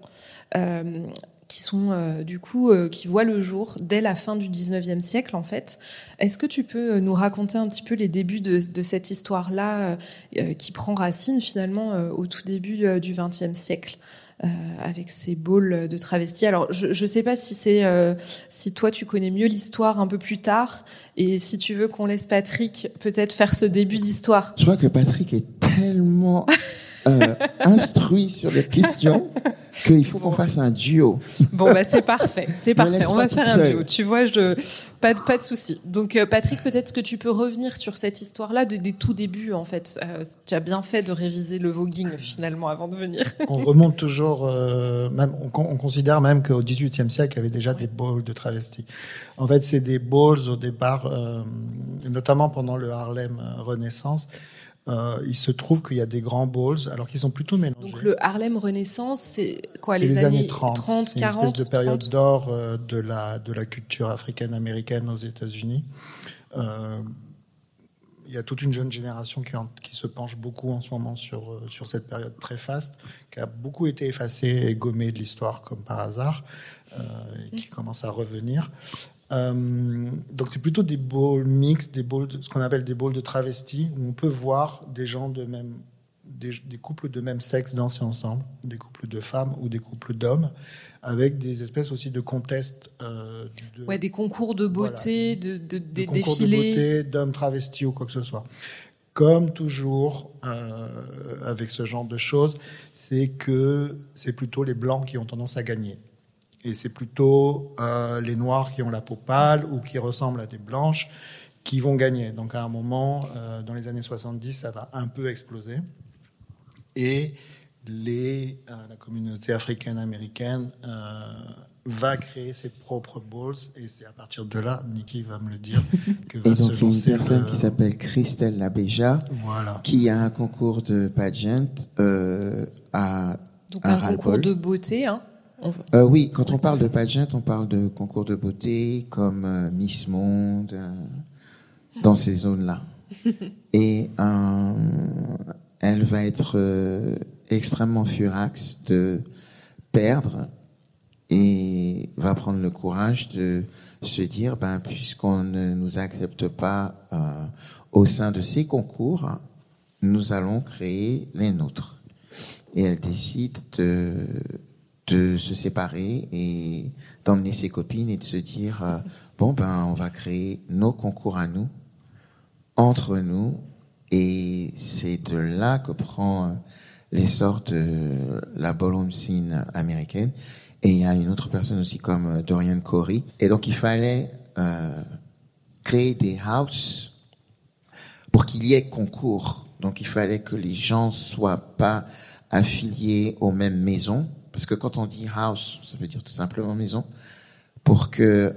qui sont qui voient le jour dès la fin du 19e siècle, en fait. Est-ce que tu peux nous raconter un petit peu les débuts de cette histoire-là qui prend racine finalement au tout début du 20e siècle? Avec ces balls de travestis. Alors, je sais pas si toi tu connais mieux l'histoire un peu plus tard, et si tu veux qu'on laisse Patrick peut-être faire ce début d'histoire. Je crois que Patrick est tellement instruit sur les questions qu'il faut qu'on fasse un duo. Bon, bah, c'est parfait. C'est parfait. On va faire un seule. duo. Tu vois, pas de souci. Donc, Patrick, peut-être que tu peux revenir sur cette histoire-là des tout débuts, en fait. Tu as bien fait de réviser le voguing, finalement, avant de venir. On remonte toujours, même, on considère même qu'au XVIIIe siècle, il y avait déjà des balls de travestis. En fait, c'est des balls au départ, notamment pendant le Harlem Renaissance. Il se trouve qu'il y a des grands balls, alors qu'ils sont plutôt mélangés. Donc le Harlem Renaissance, c'est quoi, C'est les années 30, 30, c'est 40, une espèce de période 30. d'or de la culture africaine-américaine aux États-Unis. Il y a toute une jeune génération qui se penche beaucoup en ce moment sur cette période très faste, qui a beaucoup été effacée et gommée de l'histoire comme par hasard, et qui commence à revenir. Donc c'est plutôt des balls mixtes, ce qu'on appelle des balls de travestis, où on peut voir des gens des couples de même sexe danser ensemble, des couples de femmes ou des couples d'hommes, avec des espèces aussi de contests. Des concours de beauté, voilà, des concours défilés. de beauté, d'hommes travestis ou quoi que ce soit. Comme toujours, avec ce genre de choses, c'est plutôt les blancs qui ont tendance à gagner. Et c'est plutôt les noirs qui ont la peau pâle ou qui ressemblent à des blanches qui vont gagner. Donc à un moment, dans les années 70, ça va un peu exploser. Et la communauté africaine-américaine va créer ses propres balls. Et c'est à partir de là, Nikki va me le dire, que va se lancer une personne qui s'appelle Christelle Labéja, voilà, qui a un concours de pageant à Donc un concours de beauté, hein. Oui, quand on parle de pageant, on parle de concours de beauté comme Miss Monde, dans ces zones-là. Et elle va être extrêmement furax de perdre et va prendre le courage de se dire, puisqu'on ne nous accepte pas au sein de ces concours, nous allons créer les nôtres. Et elle décide de se séparer et d'emmener ses copines et de se dire on va créer nos concours à nous, entre nous, et c'est de là que prend l'essor de la ballroom scene américaine. Et il y a une autre personne aussi comme Dorian Corey. Et donc il fallait créer des houses pour qu'il y ait concours. Donc il fallait que les gens soient pas affiliés aux mêmes maisons. Parce que quand on dit house, ça veut dire tout simplement maison, pour que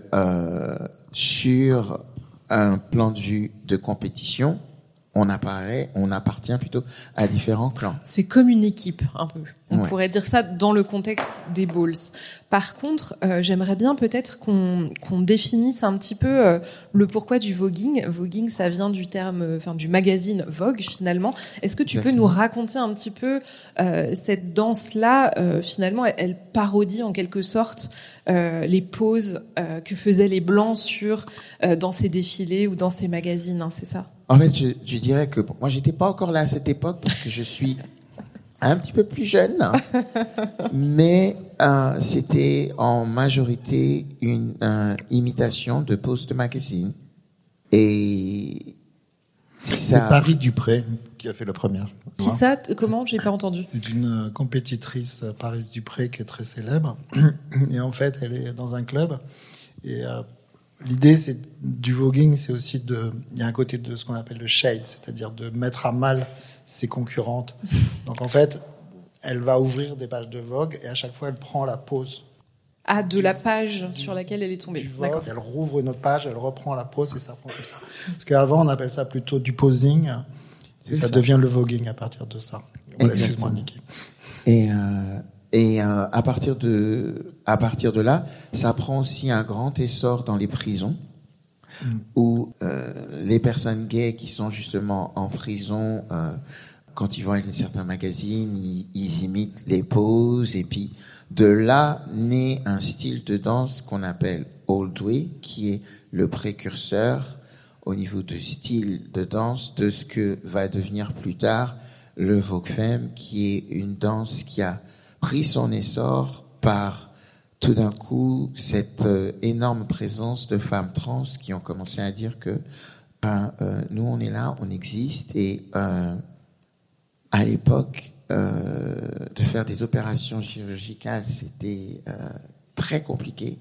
sur un plan de vue de compétition, on appartient plutôt à différents clans. C'est comme une équipe, un peu. On Ouais. pourrait dire ça dans le contexte des balls. Par contre, j'aimerais bien peut-être qu'on définisse un petit peu le pourquoi du voguing. Voguing, ça vient du terme, du magazine Vogue, finalement. Est-ce que tu peux nous raconter un petit peu cette danse-là, finalement, elle parodie en quelque sorte les poses que faisaient les Blancs dans ces défilés ou dans ces magazines, hein, c'est ça? En fait, je dirais que moi, j'étais pas encore là à cette époque parce que je suis un petit peu plus jeune, hein. Mais c'était en majorité une imitation de pose de magazine. Et c'est Paris Dupré qui a fait la première. Qui ça? Comment? J'ai pas entendu. C'est une compétitrice, Paris Dupré, qui est très célèbre. Et en fait, elle est dans un club. Et l'idée du voguing, c'est aussi il y a un côté de ce qu'on appelle le shade, c'est-à-dire de mettre à mal ses concurrentes. Donc en fait, elle va ouvrir des pages de Vogue et à chaque fois, elle prend la pose. Ah, de la page sur laquelle elle est tombée. D'accord. Elle rouvre une autre page, elle reprend la pose et ça reprend comme ça. Parce qu'avant, on appelle ça plutôt du posing. Et ça devient le voguing à partir de ça. Voilà, excuse-moi, Niki. Et à partir de là, ça prend aussi un grand essor dans les prisons, où les personnes gays qui sont justement en prison, quand ils vont avec certains magazines, ils imitent les poses, et puis de là naît un style de danse qu'on appelle Old Way, qui est le précurseur au niveau de style de danse de ce que va devenir plus tard le Vogue Femme, qui est une danse qui a pris son essor par tout d'un coup cette énorme présence de femmes trans qui ont commencé à dire que nous on est là, on existe, et à l'époque de faire des opérations chirurgicales, c'était très compliqué.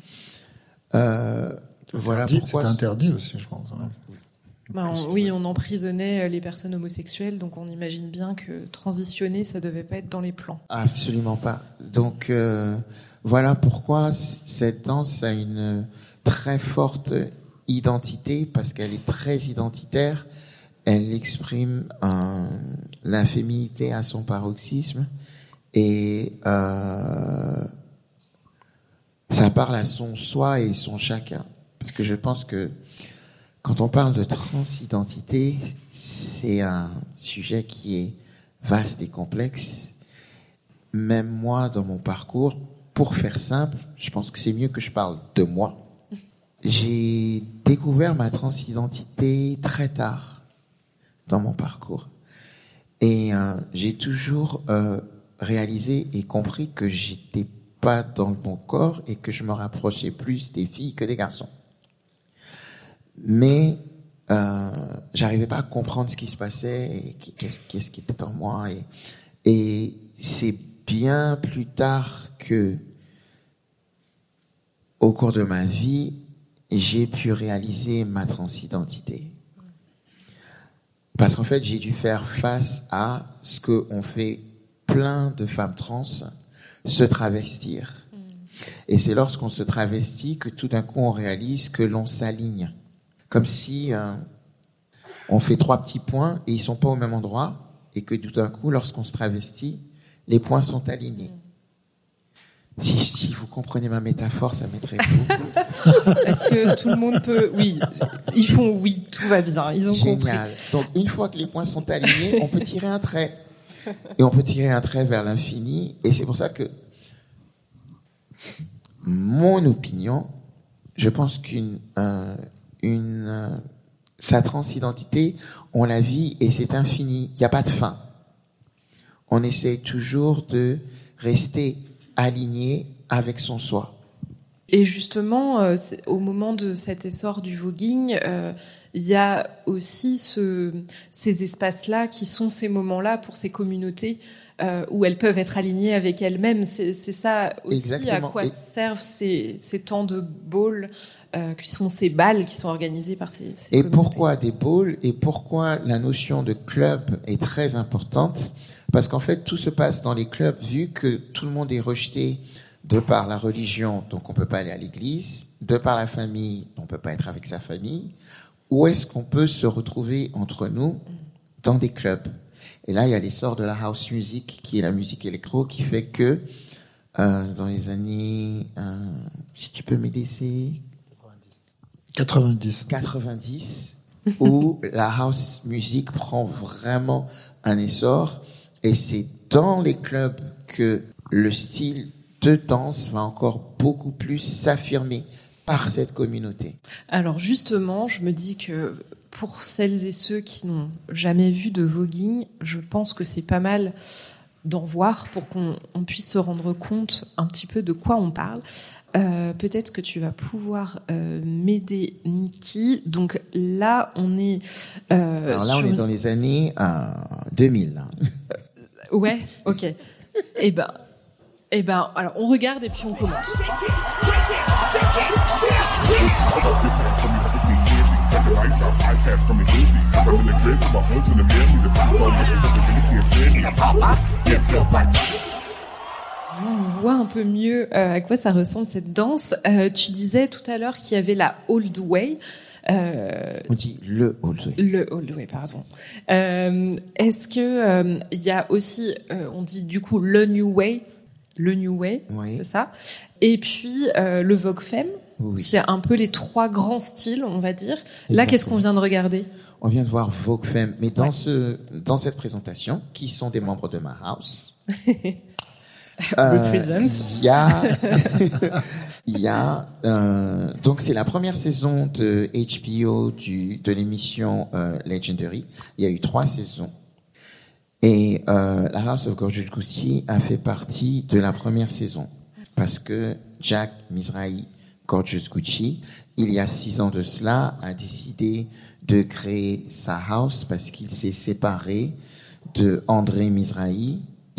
Voilà pourquoi. C'est interdit aussi, je pense. Ouais. On emprisonnait les personnes homosexuelles, donc on imagine bien que transitionner, ça devait pas être dans les plans. Absolument pas. Donc voilà pourquoi cette danse a une très forte identité, parce qu'elle est très identitaire. Elle exprime la féminité à son paroxysme et ça parle à son soi et son chacun. Parce que je pense que quand on parle de transidentité, c'est un sujet qui est vaste et complexe. Même moi, dans mon parcours, pour faire simple, je pense que c'est mieux que je parle de moi. J'ai découvert ma transidentité très tard dans mon parcours. Et j'ai toujours réalisé et compris que j'étais pas dans le bon corps et que je me rapprochais plus des filles que des garçons. Mais j'arrivais pas à comprendre ce qui se passait et qu'est-ce qui était en moi. Et c'est bien plus tard que, au cours de ma vie, j'ai pu réaliser ma transidentité. Parce qu'en fait, j'ai dû faire face à ce que ont fait plein de femmes trans, se travestir. Et c'est lorsqu'on se travestit que tout d'un coup on réalise que l'on s'aligne. Comme si on fait 3 petits points et ils sont pas au même endroit, et que tout d'un coup, lorsqu'on se travestit, les points sont alignés. Si vous comprenez ma métaphore, ça m'aiderait beaucoup. Est-ce que tout le monde peut... Oui, ils font oui, tout va bien, ils ont Génial. compris. Donc, une fois que les points sont alignés, on peut tirer un trait. Et on peut tirer un trait vers l'infini. Et c'est pour ça que, mon opinion, je pense sa transidentité, on la vit et c'est infini. Il n'y a pas de fin. On essaie toujours de rester aligné avec son soi. Et justement, au moment de cet essor du voguing, il y a aussi ces espaces-là qui sont ces moments-là pour ces communautés où elles peuvent être alignées avec elles-mêmes. C'est ça aussi. Exactement. À quoi servent ces temps de ball, qui sont ces balles qui sont organisées par ces communautés. Et pourquoi des balls et pourquoi la notion de club est très importante? Parce qu'en fait, tout se passe dans les clubs, vu que tout le monde est rejeté de par la religion, donc on peut pas aller à l'église, de par la famille, on peut pas être avec sa famille. Où est-ce qu'on peut se retrouver entre nous? Dans des clubs. Et là, il y a l'essor de la house music, qui est la musique électro, qui fait que dans les années, si tu peux m'aider, c'est 90, où la house music prend vraiment un essor. Et c'est dans les clubs que le style de danse va encore beaucoup plus s'affirmer par cette communauté. Alors justement, je me dis que pour celles et ceux qui n'ont jamais vu de voguing, je pense que c'est pas mal d'en voir pour qu'on puisse se rendre compte un petit peu de quoi on parle. Peut-être que tu vas pouvoir m'aider, Niki. Donc là, on est... Alors là, on est dans les années 2000. Ouais, ok. Eh ben, alors on regarde et puis on commente. On voit un peu mieux à quoi ça ressemble cette danse. Tu disais tout à l'heure qu'il y avait la old way. On dit le old way. Le old way, pardon. Est-ce que il y a aussi, on dit du coup le new way, oui. C'est ça. Et puis le Vogue Femme. Oui. C'est un peu les 3 grands styles, on va dire. Exactement. Là, qu'est-ce qu'on vient de regarder? On vient de voir Vogue Femme, mais dans cette présentation, qui sont des membres de ma house. Represent. Il y a donc c'est la première saison de HBO de l'émission Legendary. Il y a eu 3 saisons. Et la House of Gorgeous Gucci a fait partie de la première saison. Parce que Jack Mizrahi, Gorgeous Gucci, il y a 6 ans de cela, a décidé de créer sa house parce qu'il s'est séparé de André Mizrahi.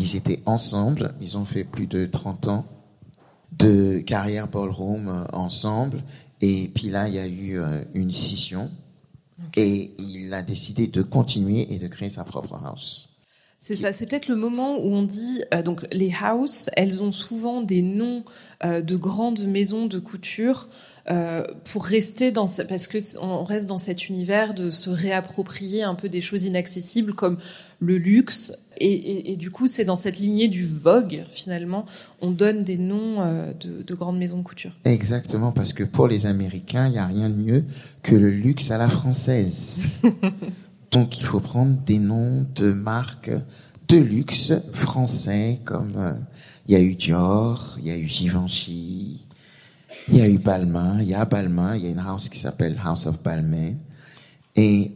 ils étaient ensemble. Ils ont fait plus de 30 ans de carrière ballroom ensemble. Et puis là, il y a eu une scission. Et il a décidé de continuer et de créer sa propre house. C'est ça, c'est peut-être le moment où on dit donc les house, elles ont souvent des noms de grandes maisons de couture pour rester parce que on reste dans cet univers de se réapproprier un peu des choses inaccessibles comme le luxe et du coup c'est dans cette lignée du Vogue finalement on donne des noms de grandes maisons de couture. Exactement, parce que pour les Américains il n'y a rien de mieux que le luxe à la française. Donc il faut prendre des noms de marques de luxe français comme il y a eu Dior, il y a eu Givenchy, il y a eu Balmain, il y a une house qui s'appelle House of Balmain. Et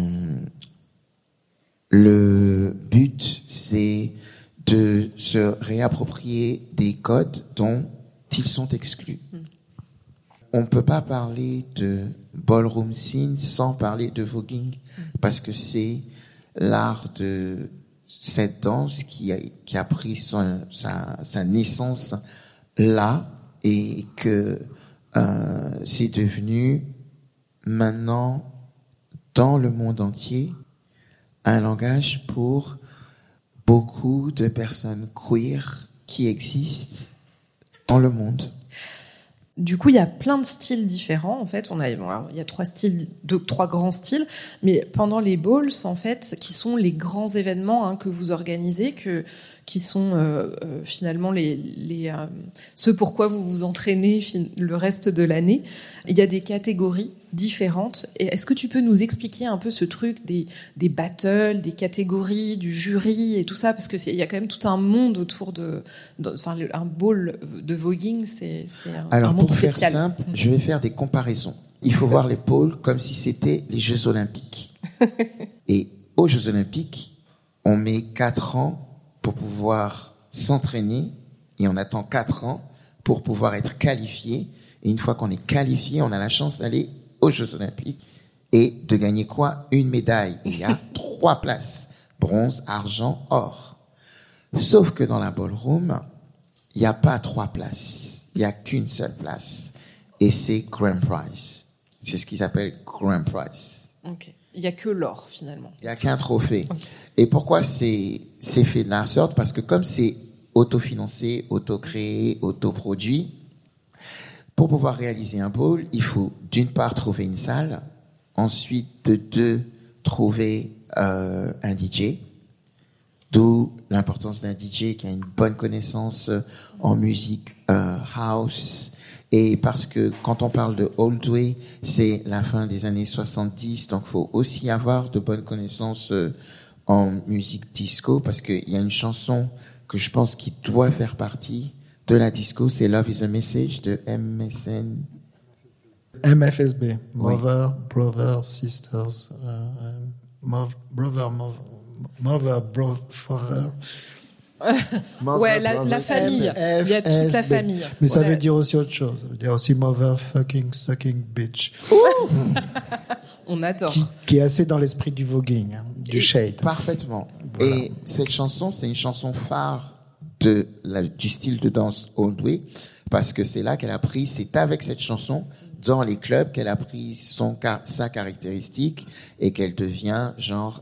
le but, c'est de se réapproprier des codes dont ils sont exclus. On peut pas parler de ballroom scene sans parler de voguing, parce que c'est l'art de cette danse qui a pris sa naissance là, et que c'est devenu maintenant dans le monde entier un langage pour beaucoup de personnes queer qui existent dans le monde. Du coup, il y a plein de styles différents. En fait, il y a trois grands styles. Mais pendant les balls, en fait, qui sont les grands événements que vous organisez, qui sont finalement ce pourquoi vous vous entraînez le reste de l'année. Il y a des catégories différentes. Et est-ce que tu peux nous expliquer un peu ce truc des battles, des catégories, du jury et tout ça, parce que il y a quand même tout un monde autour un ball de voguing, c'est Alors, un monde pour spécial. faire simple, je vais faire des comparaisons. Il faut voir les balls comme si c'était les Jeux Olympiques. Et aux Jeux Olympiques, on met 4 ans pour pouvoir s'entraîner et on attend 4 ans pour pouvoir être qualifié. Et une fois qu'on est qualifié, on a la chance d'aller aux Jeux Olympiques et de gagner quoi? Une médaille. Et il y a 3 places. Bronze, argent, or. Sauf que dans la ballroom, il n'y a pas 3 places. Il n'y a qu'une seule place. Et c'est Grand Prize. C'est ce qu'ils appellent Grand Prize. Ok. Il n'y a que l'or, finalement. Il n'y a qu'un trophée. Okay. Et pourquoi c'est fait de la sorte? Parce que comme c'est autofinancé, autocréé, autoproduit, pour pouvoir réaliser un ball, il faut d'une part trouver une salle, ensuite de 2 trouver un DJ, d'où l'importance d'un DJ qui a une bonne connaissance en musique house. Et parce que quand on parle de old way, c'est la fin des années 70, donc il faut aussi avoir de bonnes connaissances en musique disco, parce qu'il y a une chanson que je pense qui doit faire partie de la disco, c'est Love is a Message de MSN. MFSB, Oui. Mother, Brother, Sisters, Brother, Father. Ouais, la famille. Il y a toute la famille. Mais ça Ouais. veut dire aussi autre chose. Ça veut dire aussi mother fucking sucking bitch. On adore. Qui est assez dans l'esprit du voguing, du shade. Parfaitement. Voilà. Et cette chanson, c'est une chanson phare du style de danse old way, parce que c'est là qu'elle a pris, c'est avec cette chanson dans les clubs qu'elle a pris sa caractéristique et qu'elle devient genre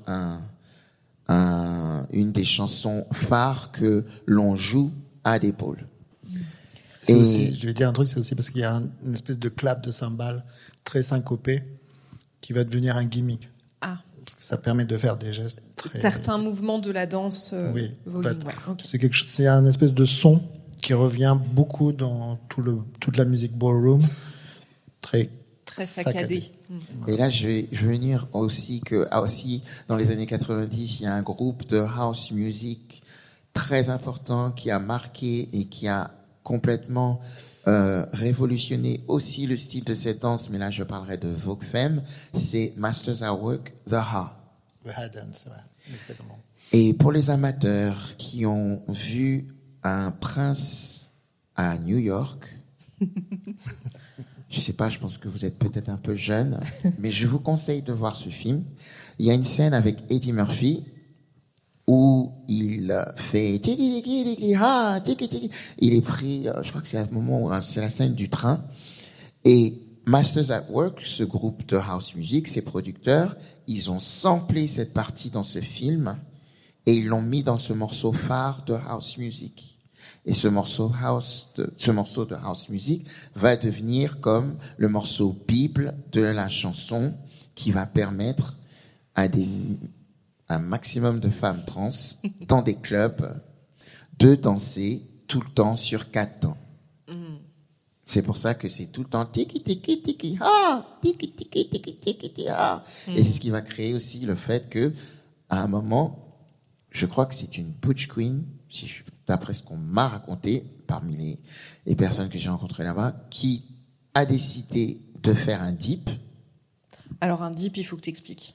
une des chansons phares que l'on joue à des balls. C'est Et- aussi, je vais dire un truc, c'est aussi parce qu'il y a une espèce de clap de cymbales très syncopé qui va devenir un gimmick. Ah, Parce que ça permet de faire des gestes très... certains mouvements de la danse Oui, voguing. en fait, Ouais, ok. c'est un espèce de son qui revient beaucoup dans toute la musique ballroom, très Saccadé. Et là, je vais venir aussi aussi dans les années 90, il y a un groupe de house music très important qui a marqué et qui a complètement révolutionné aussi le style de cette danse. Mais là, je parlerai de Vogue Femme. C'est Masters at Work, The Ha. The head dance, ouais, exactement. Et pour les amateurs qui ont vu un prince à New York, je sais pas, je pense que vous êtes peut-être un peu jeune, mais je vous conseille de voir ce film. Il y a une scène avec Eddie Murphy où il fait tiki tiki tiki ha tiki tiki. Il est pris, je crois que c'est à un moment où c'est la scène du train. Et Masters at Work, ce groupe de house music, ses producteurs, ils ont samplé cette partie dans ce film et ils l'ont mis dans ce morceau phare de house music. Et ce morceau de house music va devenir comme le morceau bible de la chanson qui va permettre à un maximum de femmes trans dans des clubs de danser tout le temps sur 4 temps. C'est pour ça que c'est tout le temps tiki tiki tiki ha, tiki tiki tiki tiki tiki ha. Et c'est ce qui va créer aussi le fait que, à un moment, je crois que c'est une butch queen, d'après ce qu'on m'a raconté parmi les personnes que j'ai rencontrées là-bas, qui a décidé de faire un dip. Alors un dip, il faut que tu expliques.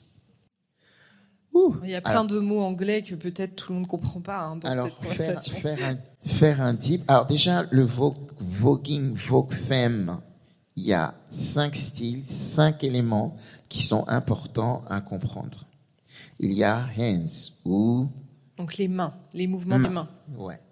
Il y a plein Alors, de mots anglais que peut-être tout le monde comprend pas dans cette conversation. Faire un dip. Alors déjà, le voguing, vogue femme, il y a 5 styles, 5 éléments qui sont importants à comprendre. Il y a hands ou donc les mains, les mouvements des mains. Ouais.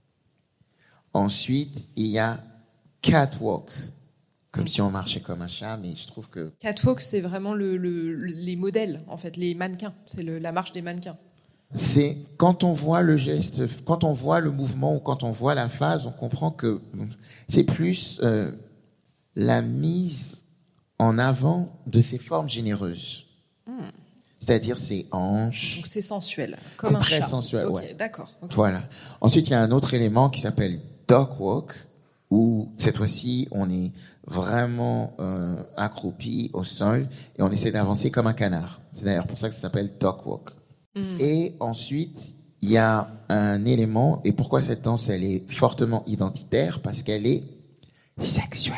Ensuite, il y a catwalk, comme si on marchait comme un chat, mais je trouve que Catwalk, c'est vraiment les modèles, en fait, les mannequins. C'est la marche des mannequins. c'est quand on voit le geste, quand on voit le mouvement ou quand on voit la phase, on comprend que c'est plus la mise en avant de ces formes généreuses. C'est-à-dire ses hanches. Donc c'est sensuel, comme C'est un très chat. sensuel, Ok, ouais. d'accord. Okay. Voilà. Ensuite, il y a un autre élément qui s'appelle dog walk, où cette fois-ci, on est vraiment accroupi au sol et on essaie d'avancer comme un canard. C'est d'ailleurs pour ça que ça s'appelle dog walk. Et ensuite, il y a un élément, et pourquoi cette danse, elle est fortement identitaire, parce qu'elle est sexuelle.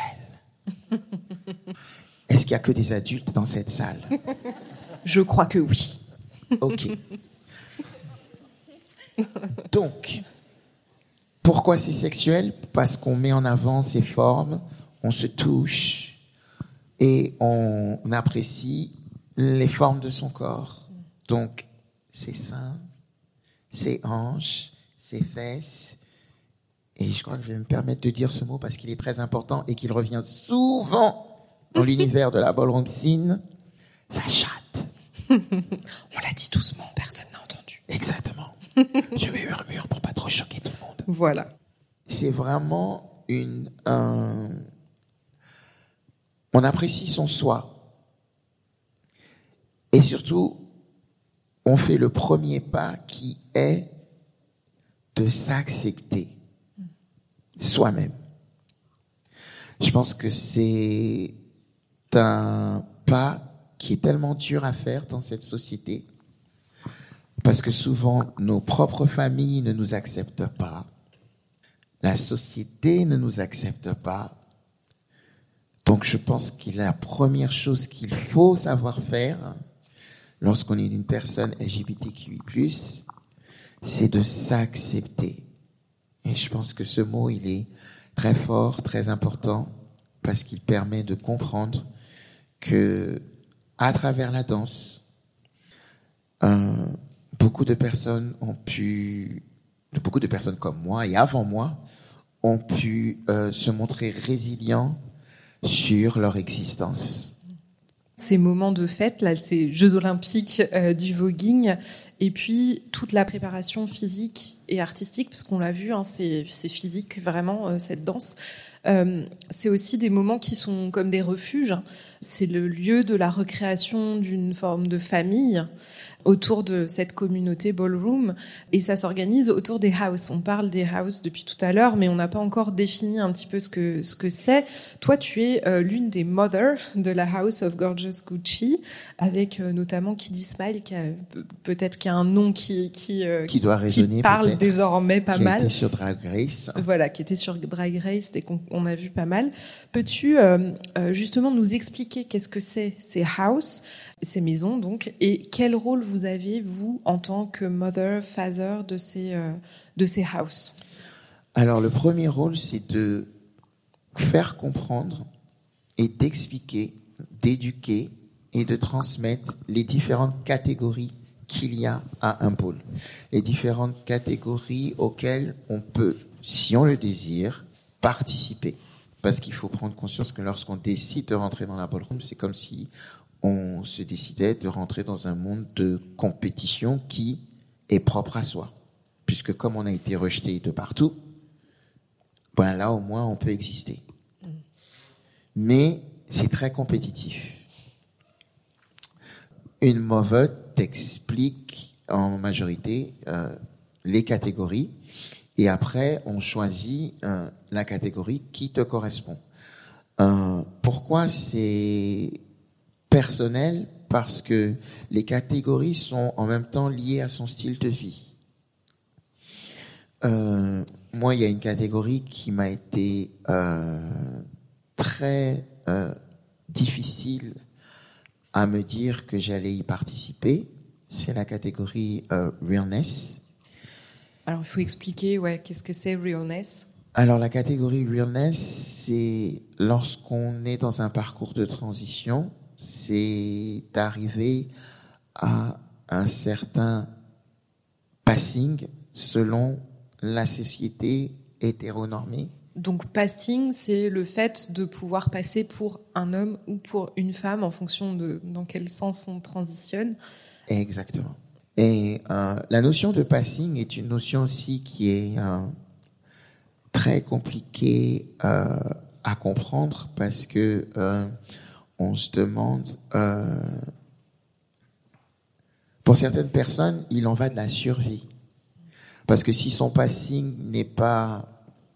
Est-ce qu'il y a que des adultes dans cette salle? Je crois que oui. Ok. Donc, pourquoi c'est sexuel? Parce qu'on met en avant ces formes, on se touche et on apprécie les formes de son corps. Donc, ses seins, ses hanches, ses fesses. Et je crois que je vais me permettre de dire ce mot parce qu'il est très important et qu'il revient souvent dans l'univers de la ballroom scene. Ça chatte. On l'a dit doucement, personne n'a entendu. Exactement. Je vais murmure pour pas trop choquer tout le monde. Voilà. C'est vraiment on apprécie son soi. Et surtout, on fait le premier pas qui est de s'accepter soi-même. Je pense que c'est un pas qui est tellement dur à faire dans cette société parce que souvent nos propres familles ne nous acceptent pas, la société ne nous accepte pas. Donc je pense que la première chose qu'il faut savoir faire lorsqu'on est une personne LGBTQI+, c'est de s'accepter. Et je pense que ce mot, il est très fort, très important, parce qu'il permet de comprendre que, à travers la danse, beaucoup de personnes comme moi et avant moi, ont pu se montrer résilients sur leur existence. Ces moments de fête, là, ces Jeux Olympiques du voguing, et puis toute la préparation physique et artistique, parce qu'on l'a vu, hein, c'est physique vraiment cette danse. C'est aussi des moments qui sont comme des refuges. C'est le lieu de la recréation d'une forme de famille autour de cette communauté ballroom, et ça s'organise autour des house. On parle des house depuis tout à l'heure, mais on n'a pas encore défini un petit peu ce que c'est. Toi, tu es l'une des mothers de la House of Gorgeous Gucci, avec notamment Kiddy Smile, qui a peut-être qu'il y a un nom qui doit résonner, qui parle peut-être, désormais pas mal. Qui était sur Drag Race. Voilà, qui était sur Drag Race et qu'on a vu pas mal. Peux-tu justement nous expliquer qu'est-ce que c'est ces house, ces maisons donc, et quel rôle vous avez, vous, en tant que mother, father de ces house? Alors, le premier rôle, c'est de faire comprendre et d'expliquer, d'éduquer et de transmettre les différentes catégories qu'il y a à un ball. Les différentes catégories auxquelles on peut, si on le désire, participer. Parce qu'il faut prendre conscience que lorsqu'on décide de rentrer dans la ballroom, c'est comme si on se décidait de rentrer dans un monde de compétition qui est propre à soi. Puisque comme on a été rejeté de partout, ben là au moins on peut exister. Mais c'est très compétitif. Une MOVE t'explique en majorité les catégories et après on choisit la catégorie qui te correspond. Pourquoi c'est personnel? Parce que les catégories sont en même temps liées à son style de vie. Moi, il y a une catégorie qui m'a été très difficile à me dire que j'allais y participer. C'est la catégorie Realness. Alors, il faut expliquer, qu'est-ce que c'est Realness? Alors, la catégorie Realness, c'est lorsqu'on est dans un parcours de transition, c'est d'arriver à un certain passing selon la société hétéronormée. Donc, passing, c'est le fait de pouvoir passer pour un homme ou pour une femme en fonction de dans quel sens on transitionne. Exactement. Et la notion de passing est une notion aussi qui est très compliquée à comprendre parce que on se demande, pour certaines personnes, il en va de la survie. Parce que si son passing n'est pas,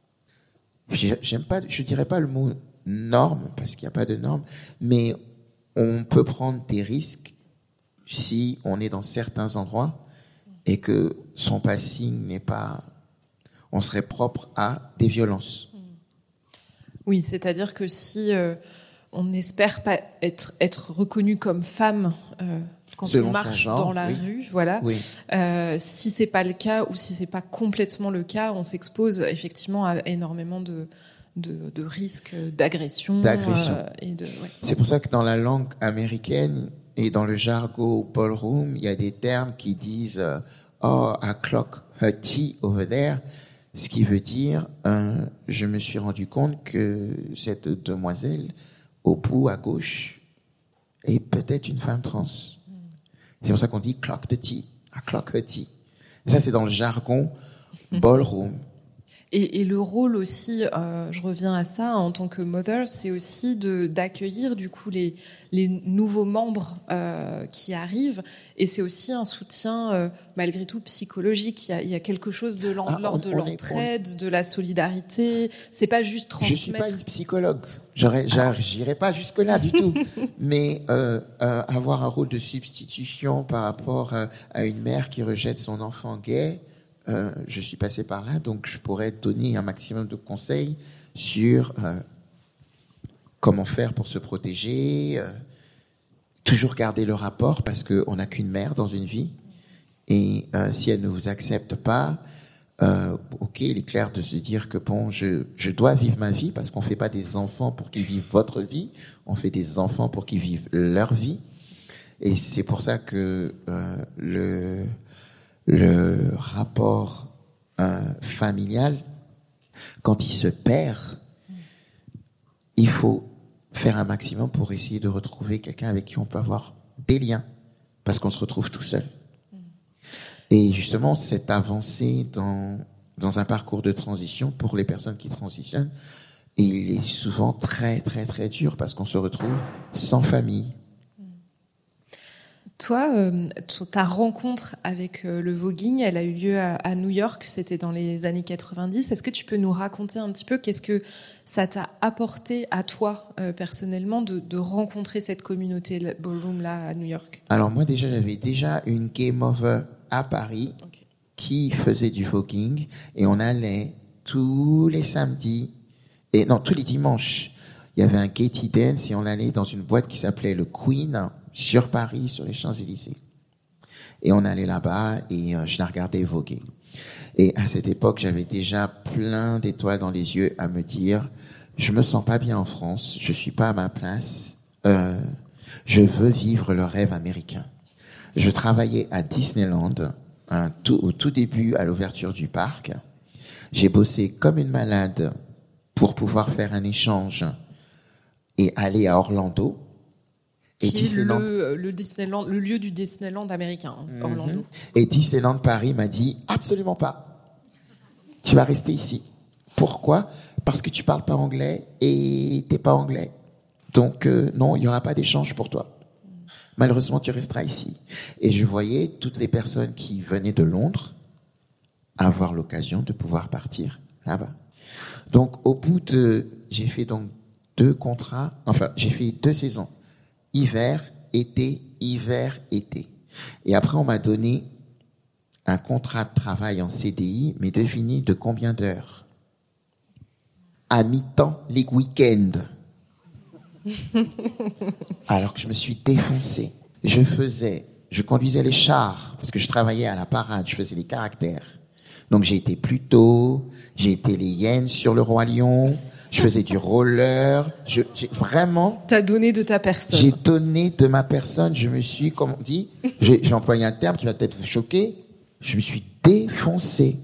je dirais pas le mot norme, parce qu'il n'y a pas de norme, mais on peut prendre des risques si on est dans certains endroits et que son passing n'est pas, on serait propre à des violences. Oui, c'est-à-dire que si on n'espère pas être reconnu comme femme quand selon on marche genre, dans la rue, voilà. Oui. Si c'est pas le cas ou si c'est pas complètement le cas, on s'expose effectivement à énormément de risques d'agression. C'est pour ça que dans la langue américaine et dans le jargon ballroom, il y a des termes qui disent "Oh, I clock her tea over there", ce qui veut dire je me suis rendu compte que cette demoiselle au bout à gauche est peut-être une femme trans. C'est pour ça qu'on dit clock the tea, I clock her tea. Et ça, c'est dans le jargon ballroom. Et le rôle aussi, je reviens à ça, en tant que mother, c'est aussi d'accueillir du coup les nouveaux membres qui arrivent, et c'est aussi un soutien malgré tout psychologique. Il y a quelque chose de l'ordre de l'entraide, de la solidarité. C'est pas juste transmettre. Je suis pas une psychologue. J'irai pas jusque là du tout. Mais avoir un rôle de substitution par rapport à une mère qui rejette son enfant gay. Je suis passé par là, donc je pourrais donner un maximum de conseils sur comment faire pour se protéger, toujours garder le rapport parce qu'on n'a qu'une mère dans une vie et si elle ne vous accepte pas, ok, il est clair de se dire que bon, je dois vivre ma vie parce qu'on fait pas des enfants pour qu'ils vivent votre vie, on fait des enfants pour qu'ils vivent leur vie et c'est pour ça que le rapport familial, quand il se perd, il faut faire un maximum pour essayer de retrouver quelqu'un avec qui on peut avoir des liens, parce qu'on se retrouve tout seul. Et justement, cette avancée dans un parcours de transition, pour les personnes qui transitionnent, il est souvent très, très, très dur, parce qu'on se retrouve sans famille. Toi, ta rencontre avec le voguing, elle a eu lieu à New York, c'était dans les années 90. Est-ce que tu peux nous raconter un petit peu qu'est-ce que ça t'a apporté à toi personnellement de rencontrer cette communauté ballroom là à New York? Alors moi j'avais déjà une gay mother à Paris qui faisait du voguing et on allait tous les samedis et non tous les dimanches. Il y avait un gay tea dance et on allait dans une boîte qui s'appelait le Queen sur Paris, sur les Champs-Élysées. Et on allait là-bas et je la regardais voguer. Et à cette époque, j'avais déjà plein d'étoiles dans les yeux à me dire, je me sens pas bien en France, je suis pas à ma place, je veux vivre le rêve américain. Je travaillais à Disneyland, au tout début, à l'ouverture du parc. J'ai bossé comme une malade pour pouvoir faire un échange et aller à Orlando. Et qui est le Disneyland, le lieu du Disneyland américain, Orlando. Et Disneyland Paris m'a dit absolument pas. Tu vas rester ici. Pourquoi? Parce que tu parles pas anglais et t'es pas anglais. Donc non, il y aura pas d'échange pour toi. Malheureusement, tu resteras ici. Et je voyais toutes les personnes qui venaient de Londres avoir l'occasion de pouvoir partir là-bas. Donc j'ai fait donc 2 contrats, enfin j'ai fait 2 saisons. Hiver, été. Et après, on m'a donné un contrat de travail en CDI, mais devinez de combien d'heures? À mi-temps, les week-ends. Alors que je me suis défoncé. Je conduisais les chars, parce que je travaillais à la parade, je faisais les caractères. Donc j'ai été Pluto, j'ai été les hyènes sur le Roi Lion, je faisais du roller, j'ai vraiment... T'as donné de ta personne. J'ai donné de ma personne, je me suis, comme on dit, j'ai employé un terme qui va peut-être vous choquer, je me suis défoncé.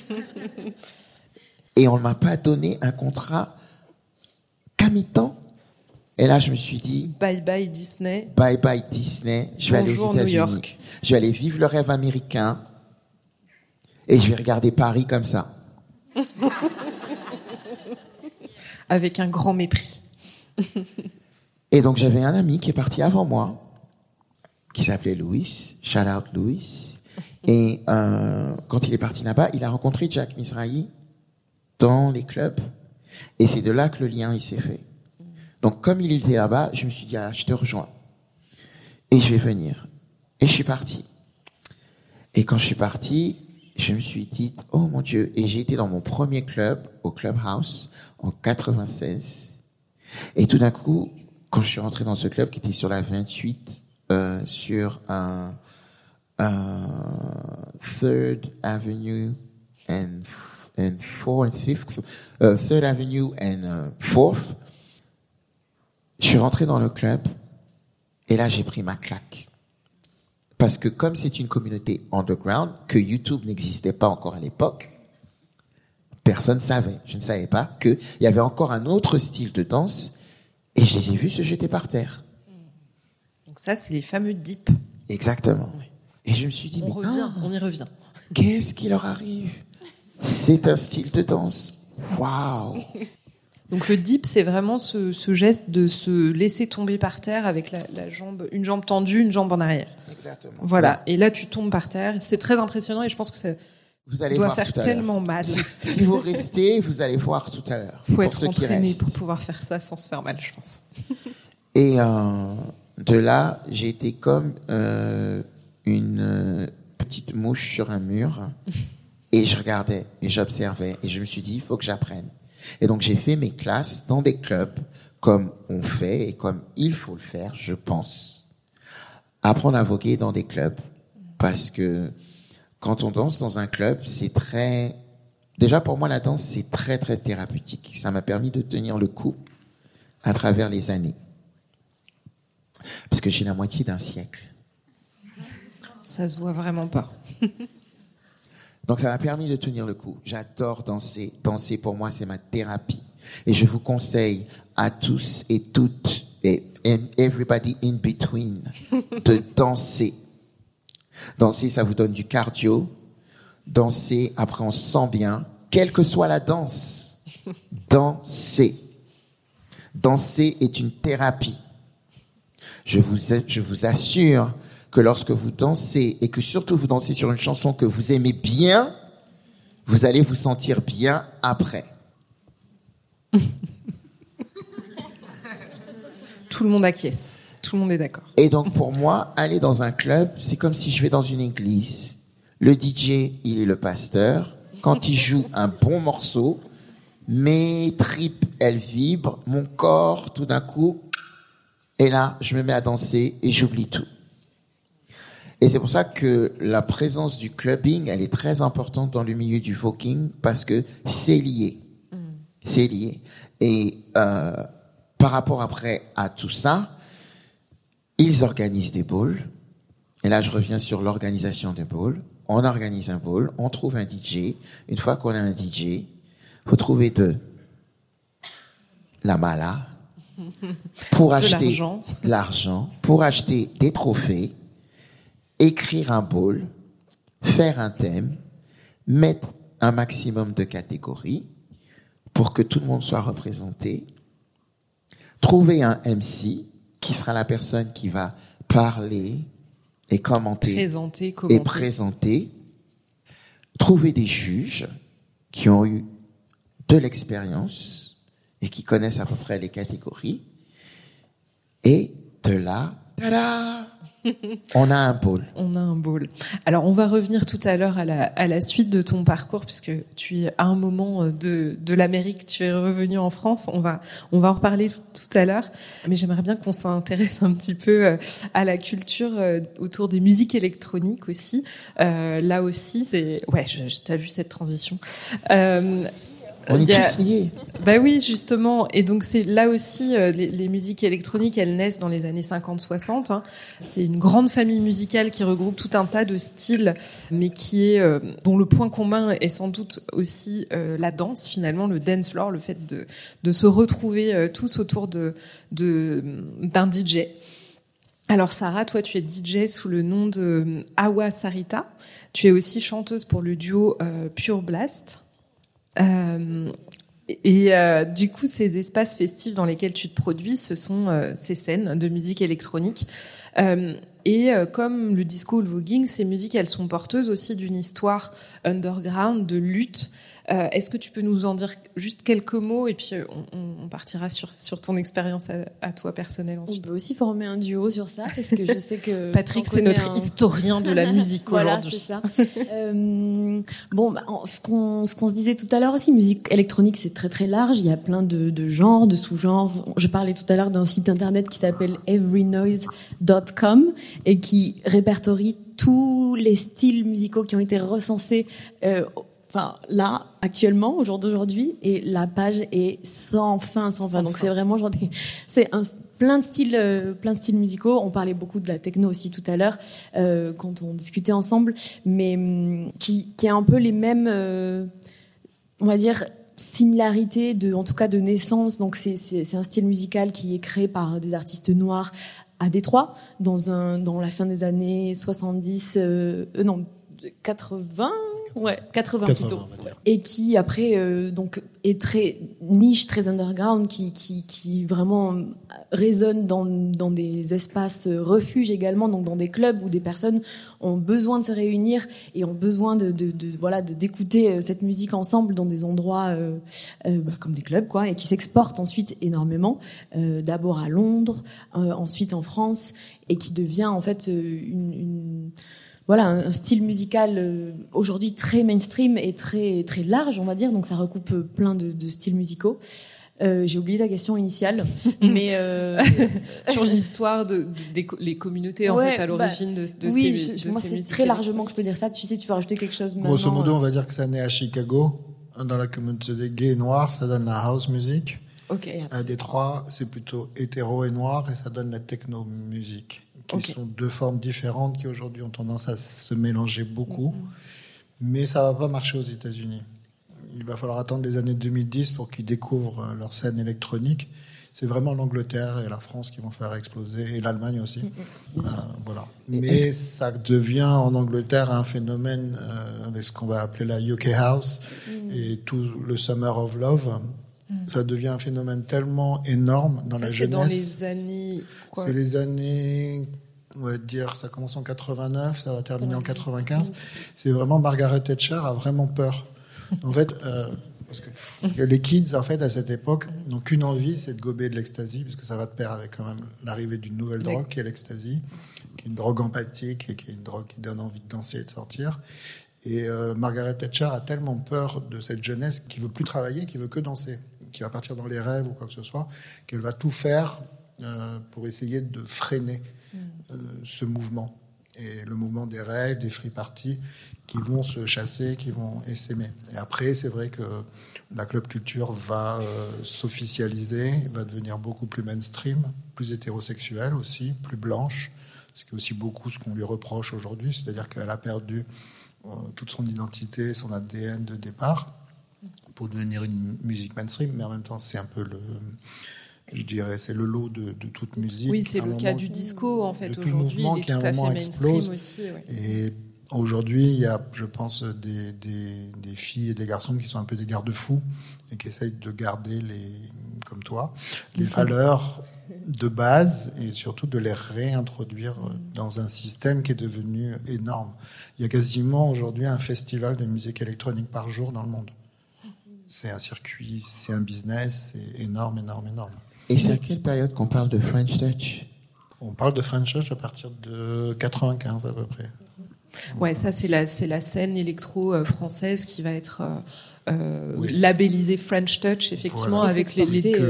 Et on ne m'a pas donné un contrat qu'à mi-temps. Et là, je me suis dit... Bye bye Disney. Bye bye Disney. Je vais aller aux États-Unis. New York. Je vais aller vivre le rêve américain. Et je vais regarder Paris comme ça. Avec un grand mépris. Et donc, j'avais un ami qui est parti avant moi, qui s'appelait Louis. Shout out Louis. Et quand il est parti là-bas, il a rencontré Jack Mizrahi dans les clubs. Et c'est de là que le lien il s'est fait. Donc, comme il était là-bas, je me suis dit, ah, je te rejoins. Et je vais venir. Et je suis parti. Et quand je suis parti, je me suis dit, oh mon Dieu. Et j'ai été dans mon premier club, au Clubhouse, en 96. Et tout d'un coup, quand je suis rentré dans ce club qui était sur la 28, sur un Third Avenue and 4th and 5th, Third Avenue and 4th, je suis rentré dans le club et là j'ai pris ma claque. Parce que comme c'est une communauté underground, que YouTube n'existait pas encore à l'époque, personne ne savait. Je ne savais pas qu'il y avait encore un autre style de danse et je les ai vus se jeter par terre. Donc ça, c'est les fameux dips. Exactement. Oui. Et je me suis dit, on y revient. Qu'est-ce qui leur arrive? C'est un style de danse. Waouh! Donc le dip, c'est vraiment ce geste de se laisser tomber par terre avec la jambe, une jambe tendue, une jambe en arrière. Exactement. Voilà. Ouais. Et là, tu tombes par terre. C'est très impressionnant et je pense que ça doit faire tellement mal. Si vous restez, vous allez voir tout à l'heure. Faut être entraîné pour pouvoir faire ça sans se faire mal, je pense. Et de là, j'ai été comme une petite mouche sur un mur et je regardais et j'observais et je me suis dit, il faut que j'apprenne. Et donc, j'ai fait mes classes dans des clubs comme on fait et comme il faut le faire, je pense. Apprendre à voguer dans des clubs parce que quand on danse dans un club, c'est très... Déjà, pour moi, la danse, c'est très, très thérapeutique. Ça m'a permis de tenir le coup à travers les années. Parce que j'ai la moitié d'un siècle. Ça se voit vraiment pas. Donc, ça m'a permis de tenir le coup. J'adore danser. Danser, pour moi, c'est ma thérapie. Et je vous conseille à tous et toutes, et everybody in between, de danser. Danser, ça vous donne du cardio. Danser, après, on se sent bien. Quelle que soit la danse, dansez. Danser est une thérapie. Je vous assure que lorsque vous dansez et que surtout vous dansez sur une chanson que vous aimez bien, vous allez vous sentir bien après. Tout le monde acquiesce. Tout le monde est d'accord. Et donc pour moi, aller dans un club, c'est comme si je vais dans une église. Le DJ, il est le pasteur. Quand il joue un bon morceau, mes tripes, elles vibrent, mon corps, tout d'un coup, et là, je me mets à danser et j'oublie tout. Et c'est pour ça que la présence du clubbing, elle est très importante dans le milieu du voguing parce que c'est lié. C'est lié. Et par rapport après à tout ça, ils organisent des balls Et là, je reviens sur l'organisation des balls. On organise un ball, on trouve un DJ. Une fois qu'on a un DJ, faut trouver de la mala pour acheter de l'argent, pour acheter des trophées, écrire un ball, faire un thème, mettre un maximum de catégories pour que tout le monde soit représenté, trouver un MC qui sera la personne qui va parler et commenter et présenter, trouver des juges qui ont eu de l'expérience et qui connaissent à peu près les catégories, et de là, tada, on a un ball. On a un ball. Alors, on va revenir tout à l'heure à la suite de ton parcours, puisque tu es à un moment de l'Amérique, tu es revenu en France. On va en reparler tout à l'heure. Mais j'aimerais bien qu'on s'intéresse un petit peu à la culture autour des musiques électroniques aussi. Là aussi, t'as vu cette transition. On est tous liés. Bah oui, justement. Et donc c'est là aussi les musiques électroniques, elles naissent dans les années 50-60. Hein. C'est une grande famille musicale qui regroupe tout un tas de styles, mais qui est dont le point commun est sans doute aussi la danse, finalement, le dance floor, le fait de se retrouver tous autour d'un DJ. Alors Sarah, toi tu es DJ sous le nom de Awa Sarita. Tu es aussi chanteuse pour le duo Pure Blast. Du coup, ces espaces festifs dans lesquels tu te produis, ce sont ces scènes de musique électronique. Comme le disco ou le voguing, ces musiques, elles sont porteuses aussi d'une histoire underground, de lutte. Est-ce que tu peux nous en dire juste quelques mots et puis on partira sur ton expérience à toi personnelle ensuite. On peut aussi former un duo sur ça parce que je sais que Patrick, c'est notre historien de la musique aujourd'hui. Voilà, c'est ça. Ce qu'on se disait tout à l'heure aussi, musique électronique, c'est très très large. Il y a plein de genres, de sous-genres. Je parlais tout à l'heure d'un site internet qui s'appelle everynoise.com et qui répertorie tous les styles musicaux qui ont été recensés là, actuellement, au jour d'aujourd'hui, et la page est sans fin. Donc c'est vraiment plein de styles musicaux. On parlait beaucoup de la techno aussi tout à l'heure, quand on discutait ensemble, mais qui a un peu les mêmes, on va dire, similarités en tout cas de naissance. Donc c'est un style musical qui est créé par des artistes noirs à Détroit, dans la fin des années 80. Ouais, 80 plutôt. Et qui après donc est très niche, très underground, qui vraiment résonne dans des espaces refuges également, donc dans des clubs où des personnes ont besoin de se réunir et ont besoin d'écouter cette musique ensemble dans des endroits comme des clubs quoi, et qui s'exportent ensuite énormément, d'abord à Londres, ensuite en France, et qui devient en fait un style musical aujourd'hui très mainstream et très très large, on va dire. Donc ça recoupe plein de styles musicaux. J'ai oublié la question initiale, mais sur l'histoire les communautés en fait à l'origine de ces musiques. Moi c'est très largement que je peux dire ça. Tu sais, tu veux rajouter quelque chose maintenant. Grosso modo, on va dire que ça naît à Chicago, dans la communauté des gays et noirs, ça donne la house music. Okay. À Détroit, c'est plutôt hétéro et noir, et ça donne la techno musique, qui sont deux formes différentes qui aujourd'hui ont tendance à se mélanger beaucoup, mais ça va pas marcher aux États-Unis. Il va falloir attendre les années 2010 pour qu'ils découvrent leur scène électronique. C'est vraiment l'Angleterre et la France qui vont faire exploser, et l'Allemagne aussi. Voilà. Mais ça devient en Angleterre un phénomène avec ce qu'on va appeler la UK House et tout le Summer of Love. Ça devient un phénomène tellement énorme dans la jeunesse. C'est dans les années... C'est les années... On va dire, ça commence en 89, ça va terminer en 95. C'est vraiment... Margaret Thatcher a vraiment peur. En fait, parce que les kids, en fait, à cette époque, n'ont qu'une envie, c'est de gober de l'ecstasy, parce que ça va de pair avec quand même l'arrivée d'une nouvelle drogue, qui est l'ecstasy, qui est une drogue empathique et qui est une drogue qui donne envie de danser et de sortir. Et Margaret Thatcher a tellement peur de cette jeunesse qui veut plus travailler, qui veut que danser, qui va partir dans les rêves ou quoi que ce soit, qu'elle va tout faire pour essayer de freiner ce mouvement. Et le mouvement des rêves, des free parties, qui vont se chasser, qui vont s'aimer. Et après, c'est vrai que la club culture va s'officialiser, va devenir beaucoup plus mainstream, plus hétérosexuelle aussi, plus blanche, ce qui est aussi beaucoup ce qu'on lui reproche aujourd'hui, c'est-à-dire qu'elle a perdu toute son identité, son ADN de départ pour devenir une musique mainstream, mais en même temps c'est un peu je dirais, c'est le lot de toute musique. Oui, c'est le cas du disco, en fait, aujourd'hui. Il est tout à fait mainstream aussi. Ouais. Et aujourd'hui, il y a, je pense, des filles et des garçons qui sont un peu des garde-fous et qui essayent de garder, comme toi, les valeurs de base et surtout de les réintroduire dans un système qui est devenu énorme. Il y a quasiment aujourd'hui un festival de musique électronique par jour dans le monde. C'est un circuit, c'est un business, c'est énorme. Et c'est à quelle période qu'on parle de French Touch? On parle de French Touch à partir de 95 à peu près. Ouais, ça c'est la scène électro française qui va être labellisée French Touch, effectivement, voilà. avec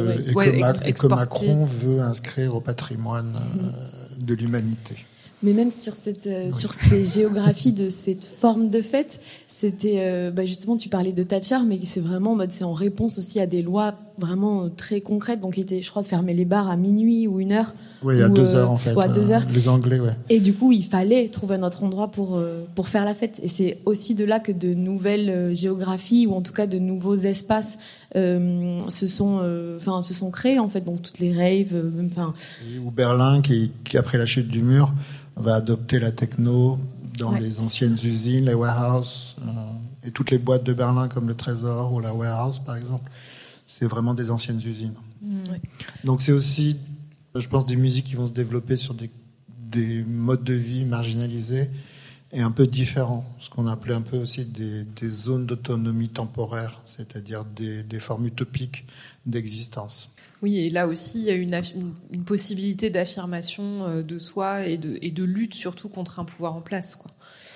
et que Macron veut inscrire au patrimoine de l'humanité. Mais même sur ces géographies de cette forme de fête, c'était justement, tu parlais de Thatcher, mais c'est vraiment c'est en réponse aussi à des lois vraiment très concrètes. Donc, il était, je crois, de fermer les bars à minuit ou 1h. Oui, à 2h en fait. À 2h. Les Anglais, ouais. Et du coup, il fallait trouver un autre endroit pour faire la fête. Et c'est aussi de là que de nouvelles géographies ou en tout cas de nouveaux espaces se sont créés en fait. Donc toutes les raves, ou Berlin qui après la chute du mur va adopter la techno dans les anciennes usines, les warehouses, et toutes les boîtes de Berlin comme le Trésor ou la Warehouse par exemple, c'est vraiment des anciennes usines. Donc c'est aussi, je pense, des musiques qui vont se développer sur des modes de vie marginalisés et un peu différents, ce qu'on appelait un peu aussi des zones d'autonomie temporaire, c'est-à-dire des formes utopiques d'existence. Oui, et là aussi, il y a une possibilité d'affirmation de soi et de lutte surtout contre un pouvoir en place, quoi.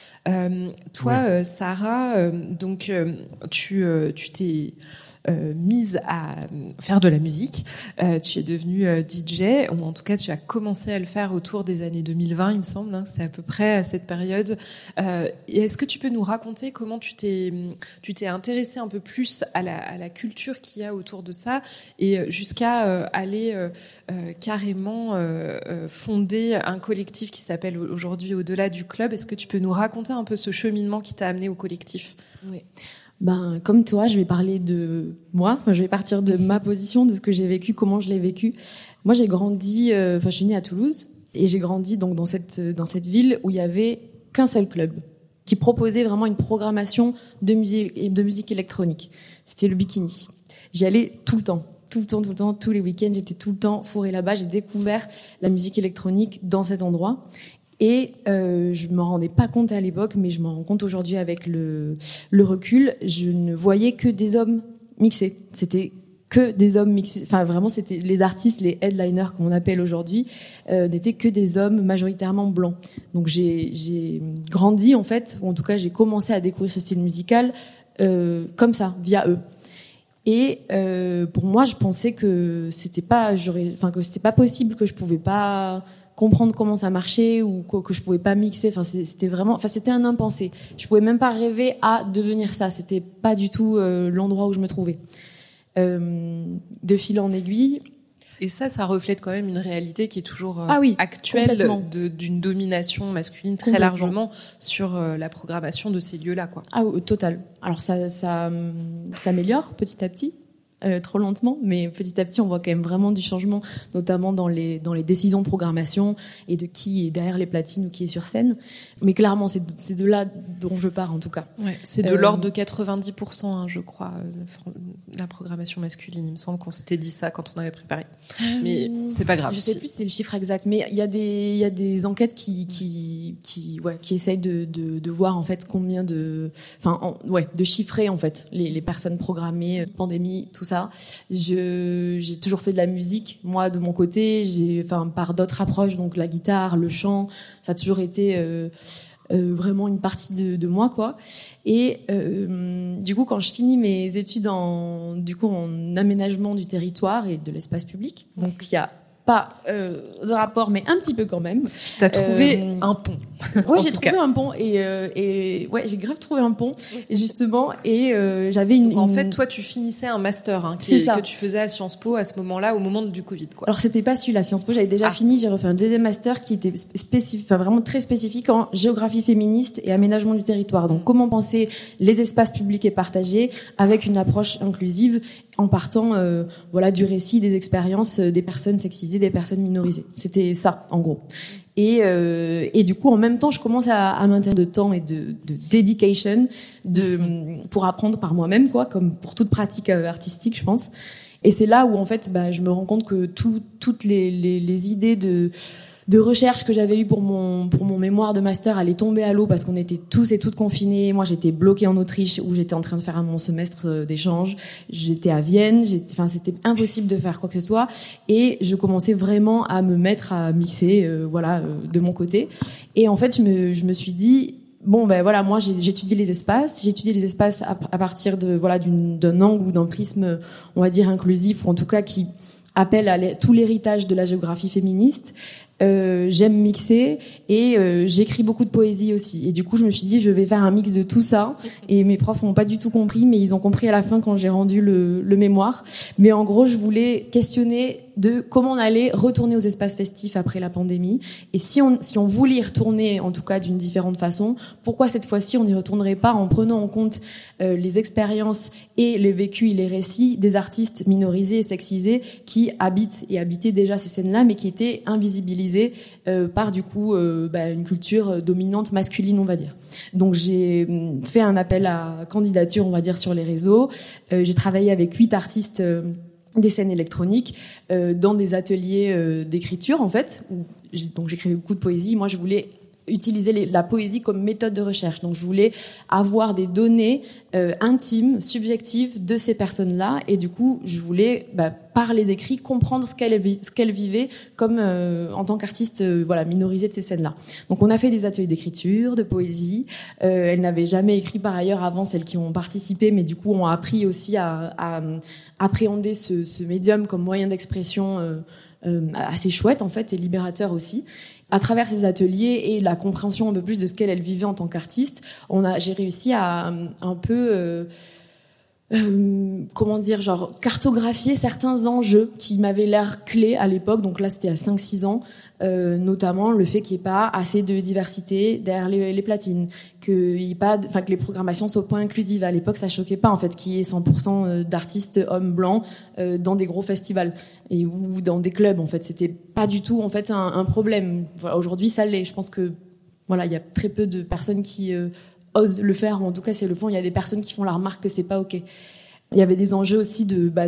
Toi, Sarah, donc tu t'es mise à faire de la musique. Tu es devenue DJ, ou en tout cas tu as commencé à le faire autour des années 2020, il me semble. Hein, c'est à peu près à cette période. Et est-ce que tu peux nous raconter comment tu t'es intéressée un peu plus à la culture qu'il y a autour de ça, et jusqu'à aller carrément fonder un collectif qui s'appelle aujourd'hui Au-delà du club. Est-ce que tu peux nous raconter un peu ce cheminement qui t'a amené au collectif? Oui. Comme toi, je vais parler de moi. Je vais partir de ma position, de ce que j'ai vécu, comment je l'ai vécu. Moi, j'ai grandi, je suis née à Toulouse et j'ai grandi donc dans cette ville où il y avait qu'un seul club qui proposait vraiment une programmation de musique électronique. C'était le Bikini. J'y allais tout le temps, tous les week-ends. J'étais tout le temps fourrée là-bas. J'ai découvert la musique électronique dans cet endroit. Et je me rendais pas compte à l'époque, mais je m'en rends compte aujourd'hui avec le recul. Je ne voyais que des hommes mixés. C'était que des hommes mixés. Enfin, vraiment, c'était les artistes, les headliners, comme on appelle aujourd'hui, n'étaient que des hommes majoritairement blancs. Donc j'ai grandi en fait, ou en tout cas j'ai commencé à découvrir ce style musical comme ça, via eux. Et pour moi, je pensais que c'était pas possible, que je pouvais pas comprendre comment ça marchait ou que je pouvais pas mixer. C'était un impensé. Je pouvais même pas rêver à devenir ça. C'était pas du tout l'endroit où je me trouvais. De fil en aiguille. Et ça reflète quand même une réalité qui est toujours actuelle d'une domination masculine très largement sur la programmation de ces lieux-là, quoi. Ah oui, total. Alors ça s'améliore petit à petit. Trop lentement, mais petit à petit, on voit quand même vraiment du changement, notamment dans les décisions de programmation et de qui est derrière les platines ou qui est sur scène. Mais clairement, c'est de là dont je pars, en tout cas. Ouais, c'est de l'ordre de 90%, hein, je crois, la programmation masculine. Il me semble qu'on s'était dit ça quand on avait préparé. Mais c'est pas grave. Je sais plus si c'est le chiffre exact, mais il y a des enquêtes qui essayent de voir, en fait, combien de chiffrer, en fait, les personnes programmées, pandémie, tout ça. J'ai toujours fait de la musique, moi de mon côté, par d'autres approches, donc la guitare, le chant, ça a toujours été vraiment une partie de moi, quoi. Et du coup, quand je finis mes études en aménagement du territoire et de l'espace public, donc il y a pas de rapport, mais un petit peu quand même. T'as trouvé un pont. Ouais, j'ai trouvé un pont et ouais, j'ai grave trouvé un pont justement et j'avais En fait, toi, tu finissais un master que tu faisais à Sciences Po à ce moment-là, au moment du Covid, quoi. Alors c'était pas celui-là, Sciences Po, j'avais déjà fini, j'ai refait un deuxième master qui était vraiment très spécifique en géographie féministe et aménagement du territoire. Donc comment penser les espaces publics et partagés avec une approche inclusive en partant du récit des expériences des personnes sexisées, des personnes minorisées. C'était ça en gros. Et du coup en même temps je commence à m'intéresser de temps et de dedication pour apprendre par moi-même, quoi, comme pour toute pratique artistique, je pense. Et c'est là où en fait je me rends compte que toutes les idées de recherche que j'avais eues pour mon mémoire de master allaient tomber à l'eau parce qu'on était tous et toutes confinés. Moi, j'étais bloquée en Autriche où j'étais en train de faire mon semestre d'échange. J'étais à Vienne. C'était impossible de faire quoi que ce soit. Et je commençais vraiment à me mettre à mixer, de mon côté. Et en fait, je me suis dit, moi, j'étudie les espaces. J'étudie les espaces à partir d'un angle ou d'un prisme, on va dire, inclusif, ou en tout cas qui appelle à tout l'héritage de la géographie féministe. J'aime mixer et j'écris beaucoup de poésie aussi. Et du coup, je me suis dit, je vais faire un mix de tout ça. Et mes profs n'ont pas du tout compris, mais ils ont compris à la fin quand j'ai rendu le mémoire. Mais en gros, je voulais questionner de comment on allait retourner aux espaces festifs après la pandémie. Et si on voulait y retourner, en tout cas d'une différente façon, pourquoi cette fois-ci on n'y retournerait pas en prenant en compte les expériences et les vécus et les récits des artistes minorisés et sexisés qui habitent et habitaient déjà ces scènes-là, mais qui étaient invisibilisés par du coup une culture dominante masculine, on va dire. Donc j'ai fait un appel à candidature, on va dire, sur les réseaux. J'ai travaillé avec 8 artistes des scènes électroniques dans des ateliers d'écriture, en fait. Donc j'écrivais beaucoup de poésie. Moi, je voulais utiliser la poésie comme méthode de recherche. Donc je voulais avoir des données intimes, subjectives de ces personnes-là, et du coup je voulais par les écrits comprendre ce qu'elles vivaient comme en tant qu'artiste minorisée de ces scènes-là. Donc on a fait des ateliers d'écriture, de poésie. Elles n'avaient jamais écrit par ailleurs avant, celles qui ont participé, mais du coup ont appris aussi à appréhender ce médium comme moyen d'expression assez chouette en fait et libérateur aussi. À travers ces ateliers et la compréhension un peu plus de ce qu'elle vivait en tant qu'artiste, j'ai réussi à un peu cartographier certains enjeux qui m'avaient l'air clés à l'époque. Donc là, c'était à 5-6 ans, notamment le fait qu'il n'y ait pas assez de diversité derrière les platines, que les programmations soient pas inclusives. À l'époque, ça choquait pas en fait qu'il y ait 100% d'artistes hommes blancs dans des gros festivals ou dans des clubs. En fait, c'était pas du tout en fait un problème. Voilà, aujourd'hui, ça l'est. Je pense que il y a très peu de personnes qui osent le faire, ou en tout cas, si elles le font, il y a des personnes qui font la remarque que c'est pas ok. Il y avait des enjeux aussi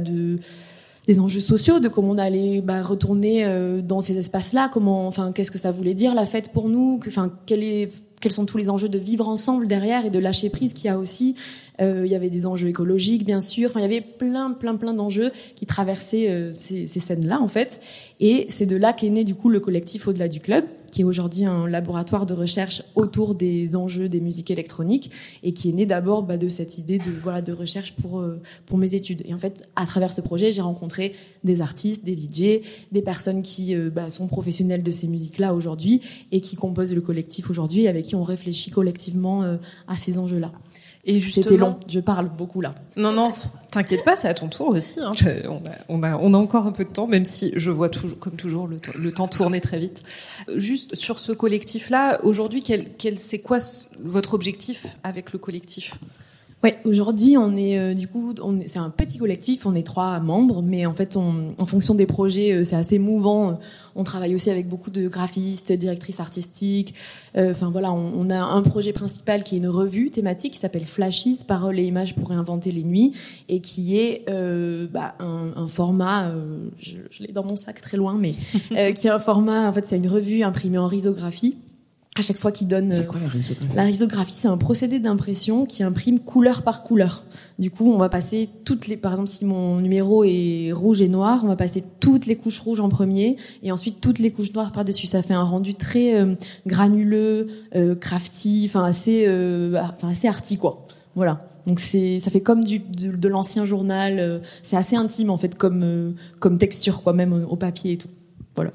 des enjeux sociaux, de comment on allait retourner dans ces espaces-là, qu'est-ce que ça voulait dire la fête pour nous, quels sont tous les enjeux de vivre ensemble derrière et de lâcher prise qu'il y a aussi. Il y avait des enjeux écologiques, bien sûr. Enfin, il y avait plein d'enjeux qui traversaient ces scènes-là, en fait. Et c'est de là qu'est né, du coup, le collectif Au-delà du club, qui est aujourd'hui un laboratoire de recherche autour des enjeux des musiques électroniques et qui est né d'abord de cette idée de recherche pour mes études. Et en fait, à travers ce projet, j'ai rencontré des artistes, des DJ, des personnes qui sont professionnelles de ces musiques-là aujourd'hui et qui composent le collectif aujourd'hui, avec qui on réfléchit collectivement à ces enjeux-là. Et justement, c'était long, je parle beaucoup là. Non, t'inquiète pas, c'est à ton tour aussi. On a encore un peu de temps, même si je vois comme toujours le temps tourner très vite. Juste sur ce collectif-là, aujourd'hui, c'est quoi votre objectif avec le collectif ? Ouais, aujourd'hui, on est c'est un petit collectif, on est 3 membres, mais en fait, en fonction des projets, c'est assez mouvant. On travaille aussi avec beaucoup de graphistes, directrices artistiques. On a un projet principal qui est une revue thématique qui s'appelle Flashes, paroles et images pour réinventer les nuits, et qui est un format, je l'ai dans mon sac très loin, mais qui est un format. En fait, c'est une revue imprimée en risographie. À chaque fois qu'il donne... C'est quoi la risographie ? La risographie, c'est un procédé d'impression qui imprime couleur par couleur. Du coup, on va passer par exemple, si mon numéro est rouge et noir, on va passer toutes les couches rouges en premier et ensuite toutes les couches noires par-dessus. Ça fait un rendu très granuleux, crafty, assez arty, quoi. Voilà. Donc ça fait comme de l'ancien journal. C'est assez intime, en fait, comme texture, quoi, même au papier et tout. Voilà.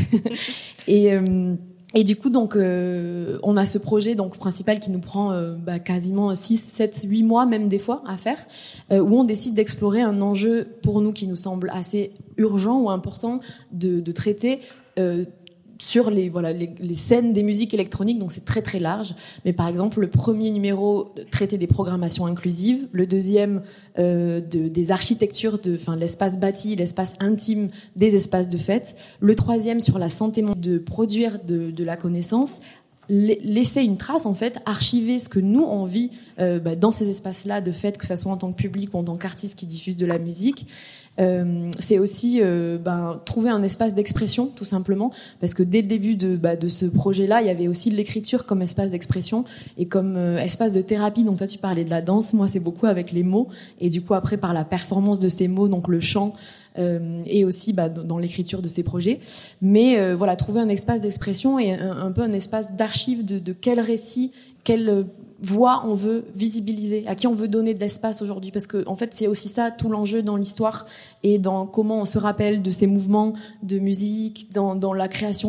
Et du coup, donc, on a ce projet donc principal qui nous prend quasiment 6, 7, 8 mois, même des fois, à faire, où on décide d'explorer un enjeu pour nous qui nous semble assez urgent ou important de traiter sur les scènes des musiques électroniques. Donc c'est très très large. Mais par exemple, le premier numéro traitait des programmations inclusives, le deuxième des architectures, l'espace bâti, l'espace intime des espaces de fête, le troisième sur la santé de produire de la connaissance, laisser une trace en fait, archiver ce que nous on vit dans ces espaces-là de fête, que ça soit en tant que public ou en tant qu'artiste qui diffuse de la musique. C'est aussi trouver un espace d'expression, tout simplement, parce que dès le début de ce projet-là, il y avait aussi l'écriture comme espace d'expression et comme espace de thérapie. Donc toi, tu parlais de la danse, moi c'est beaucoup avec les mots, et du coup après par la performance de ces mots, donc le chant, et aussi dans l'écriture de ces projets. Mais trouver un espace d'expression et un peu un espace d'archive de quel récit, quelle voix on veut visibiliser, à qui on veut donner de l'espace aujourd'hui, parce que en fait c'est aussi ça tout l'enjeu dans l'histoire et dans comment on se rappelle de ces mouvements de musique, dans la création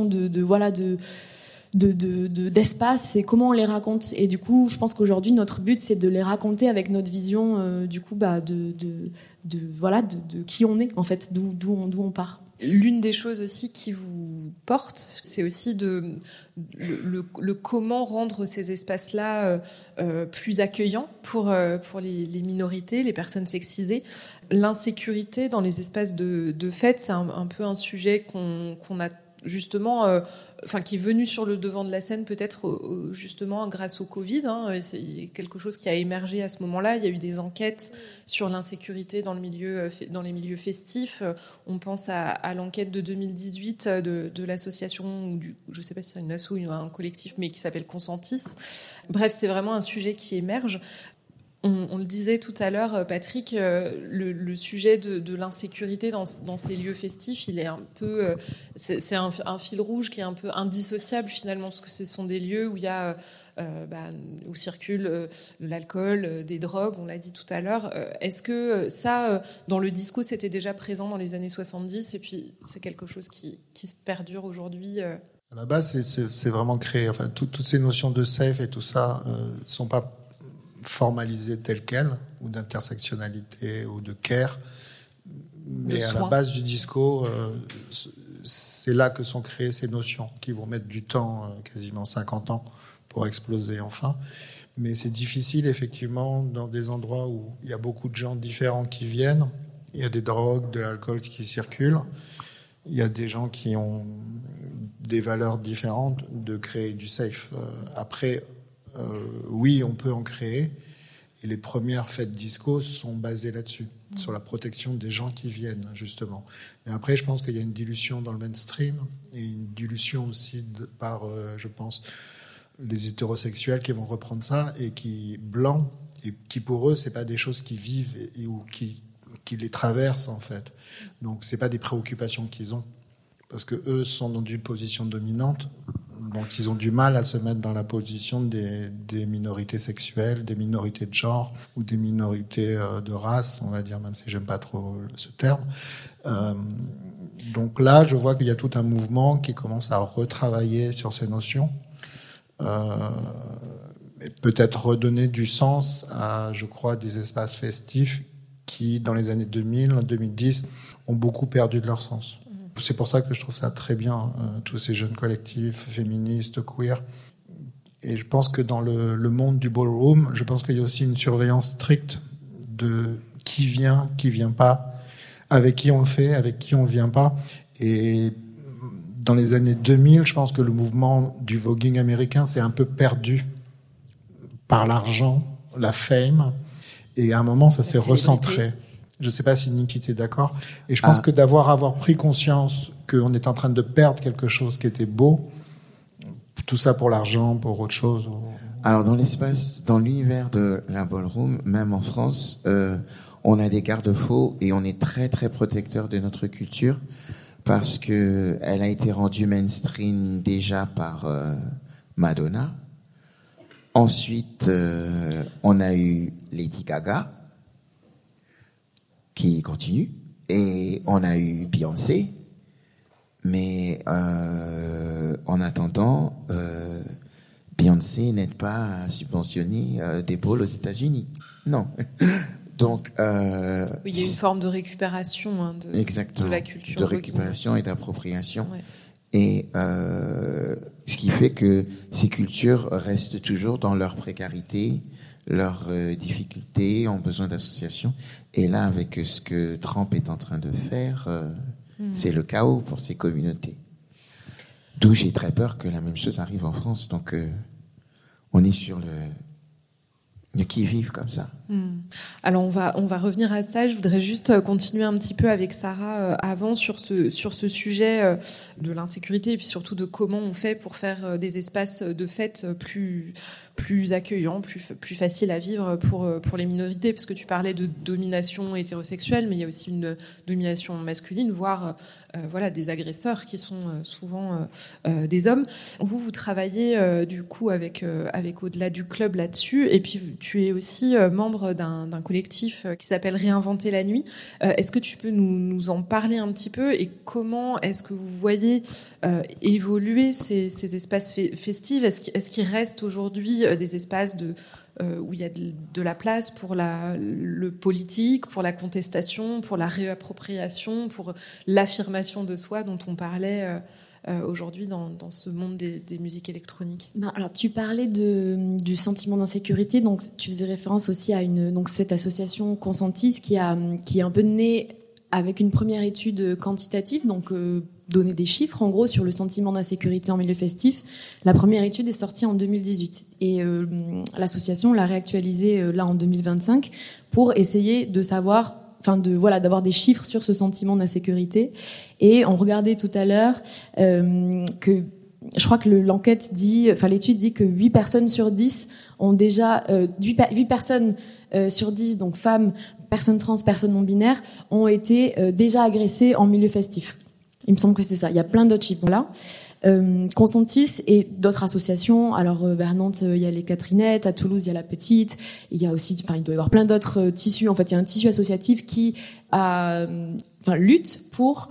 d'espace, c'est comment on les raconte. Et du coup, je pense qu'aujourd'hui notre but c'est de les raconter avec notre vision de qui on est en fait, d'où on part. L'une des choses aussi qui vous porte, c'est aussi le comment rendre ces espaces-là plus accueillants pour les minorités, les personnes sexisées. L'insécurité dans les espaces de fête, c'est un peu un sujet qu'on a justement, qui est venu sur le devant de la scène peut-être justement grâce au Covid. C'est quelque chose qui a émergé à ce moment-là. Il y a eu des enquêtes sur l'insécurité dans les milieux festifs. On pense à l'enquête de 2018 de l'association, je ne sais pas si c'est une asso ou un collectif, mais qui s'appelle Consentis. Bref, c'est vraiment un sujet qui émerge. On le disait tout à l'heure, Patrick, le sujet de l'insécurité dans ces lieux festifs, il est un peu, c'est un fil rouge qui est un peu indissociable finalement, parce que ce sont des lieux où il y a, où circule l'alcool, des drogues, on l'a dit tout à l'heure. Est-ce que ça, dans le disco, c'était déjà présent dans les années 70, et puis c'est quelque chose qui se perdure aujourd'hui? À la base, c'est vraiment créé. Enfin, toutes ces notions de safe et tout ça sont pas formalisées telles quelles, ou d'intersectionnalité, ou de care. Mais à la base du disco, c'est là que sont créées ces notions, qui vont mettre du temps, quasiment 50 ans, pour exploser enfin. Mais c'est difficile, effectivement, dans des endroits où il y a beaucoup de gens différents qui viennent. Il y a des drogues, de l'alcool qui circulent. Il y a des gens qui ont des valeurs différentes, de créer du safe. Après, oui, on peut en créer. Et les premières fêtes disco sont basées là-dessus, sur la protection des gens qui viennent, justement. Et après, je pense qu'il y a une dilution dans le mainstream et une dilution aussi par, je pense, les hétérosexuels qui vont reprendre ça et qui, blancs, et qui pour eux, c'est pas des choses qui vivent ou qui les traversent, en fait. Donc, c'est pas des préoccupations qu'ils ont. Parce que eux sont dans une position dominante. Donc, ils ont du mal à se mettre dans la position des minorités sexuelles, des minorités de genre ou des minorités de race, on va dire, même si j'aime pas trop ce terme. Donc là, je vois qu'il y a tout un mouvement qui commence à retravailler sur ces notions. Et peut-être redonner du sens à, je crois, des espaces festifs qui, dans les années 2000, 2010, ont beaucoup perdu de leur sens. C'est pour ça que je trouve ça très bien, tous ces jeunes collectifs féministes, queer. Et je pense que dans le monde du ballroom, je pense qu'il y a aussi une surveillance stricte de qui vient pas, avec qui on le fait, avec qui on vient pas. Et dans les années 2000, je pense que le mouvement du voguing américain s'est un peu perdu par l'argent, la fame. Et à un moment, ça s'est recentré. Je ne sais pas si Niki était d'accord. Et je pense que d'avoir pris conscience qu'on est en train de perdre quelque chose qui était beau, tout ça pour l'argent, pour autre chose. Alors dans l'univers de la ballroom, même en France, on a des garde-fous et on est très très protecteur de notre culture parce que elle a été rendue mainstream déjà par Madonna. Ensuite, on a eu Lady Gaga qui continue, et on a eu Beyoncé, Mais en attendant, Beyoncé n'aide pas à subventionner des pôles aux États-Unis. Non. Donc, oui, il y a une forme de récupération de la culture. De récupération et d'appropriation. Ouais. Et ce qui fait que ces cultures restent toujours dans leur précarité, leurs difficultés, ont besoin d'associations. Et là, avec ce que Trump est en train de faire, c'est le chaos pour ces communautés. D'où j'ai très peur que la même chose arrive en France. Donc, on est sur le qui-vive comme ça. Alors on va revenir à ça. Je voudrais juste continuer un petit peu avec Sarah avant sur ce sujet de l'insécurité et puis surtout de comment on fait pour faire des espaces de fête plus accueillants, plus faciles à vivre pour les minorités, parce que tu parlais de domination hétérosexuelle, mais il y a aussi une domination masculine, voire voilà, des agresseurs qui sont souvent des hommes. Vous travaillez du coup avec Au-delà du club là-dessus, et puis tu es aussi membre d'un collectif qui s'appelle Réinventer la nuit. Est-ce que tu peux nous en parler un petit peu, et comment est-ce que vous voyez évoluer ces espaces festifs? Est-ce qu'il reste aujourd'hui des espaces où il y a de la place pour le politique, pour la contestation, pour la réappropriation, pour l'affirmation de soi dont on parlait aujourd'hui dans ce monde des musiques électroniques? Alors, tu parlais du sentiment d'insécurité, donc tu faisais référence aussi à cette association Consentis qui est un peu née avec une première étude quantitative, donc donner des chiffres en gros sur le sentiment d'insécurité en milieu festif. La première étude est sortie en 2018 et l'association l'a réactualisée là en 2025 pour essayer de savoir, d'avoir des chiffres sur ce sentiment d'insécurité. Et on regardait tout à l'heure que je crois que l'étude dit que 8 personnes sur 10 ont déjà 8 personnes sur 10, donc femmes, personnes trans, personnes non binaires, ont été déjà agressées en milieu festif. Il me semble que c'est ça. Il y a plein d'autres chiffres là. Consentis et d'autres associations. Alors vers Nantes, il y a les Catherinettes, à Toulouse, il y a la Petite. Il y a aussi, il doit y avoir plein d'autres tissus. En fait, il y a un tissu associatif qui lutte pour,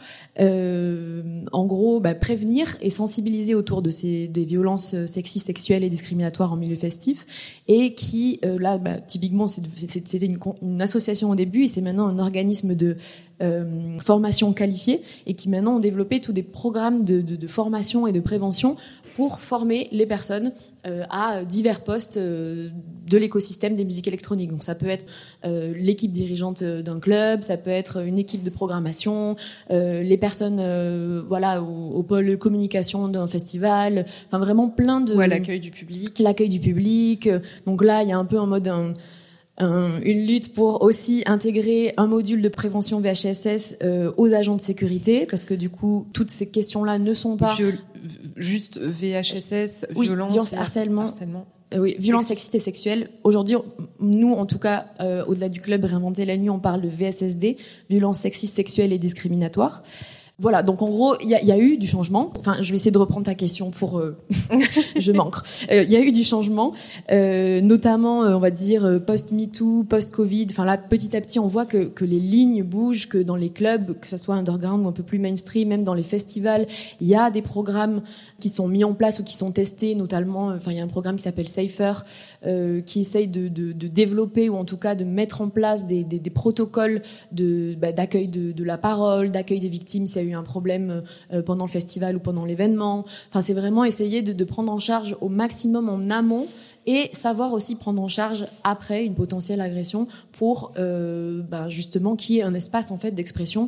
en gros, prévenir et sensibiliser autour de des violences sexistes, sexuelles et discriminatoires en milieu festif, et qui, typiquement, c'était une association au début, et c'est maintenant un organisme de formation qualifiée, et qui maintenant ont développé tous des programmes de formation et de prévention pour former les personnes à divers postes de l'écosystème des musiques électroniques. Donc ça peut être l'équipe dirigeante d'un club, ça peut être une équipe de programmation, les personnes au pôle communication d'un festival, vraiment plein de... Ouais, l'accueil du public. Donc là, il y a un peu en mode une lutte pour aussi intégrer un module de prévention VHSS aux agents de sécurité, parce que du coup, toutes ces questions-là ne sont pas... Juste VHSS, oui, violence, harcèlement. Oui, violence sexiste et sexuelle. Aujourd'hui, nous, en tout cas, au-delà du club Réinventer la nuit, on parle de VSSD, violence sexiste, sexuelle et discriminatoire. Voilà, donc en gros, il y a eu du changement. Enfin, je vais essayer de reprendre ta question pour... je manque. Il y a eu du changement, notamment, on va dire, post-MeToo, post-Covid. Enfin là, petit à petit, on voit que les lignes bougent, que dans les clubs, que ça soit underground ou un peu plus mainstream, même dans les festivals, il y a des programmes qui sont mis en place ou qui sont testés, notamment, il y a un programme qui s'appelle Safer, qui essaye de développer, ou en tout cas de mettre en place des protocoles d'accueil de la parole, d'accueil des victimes s'il y a eu un problème pendant le festival ou pendant l'événement. Enfin, c'est vraiment essayer de prendre en charge au maximum en amont, et savoir aussi prendre en charge après une potentielle agression pour justement qu'il y ait un espace en fait d'expression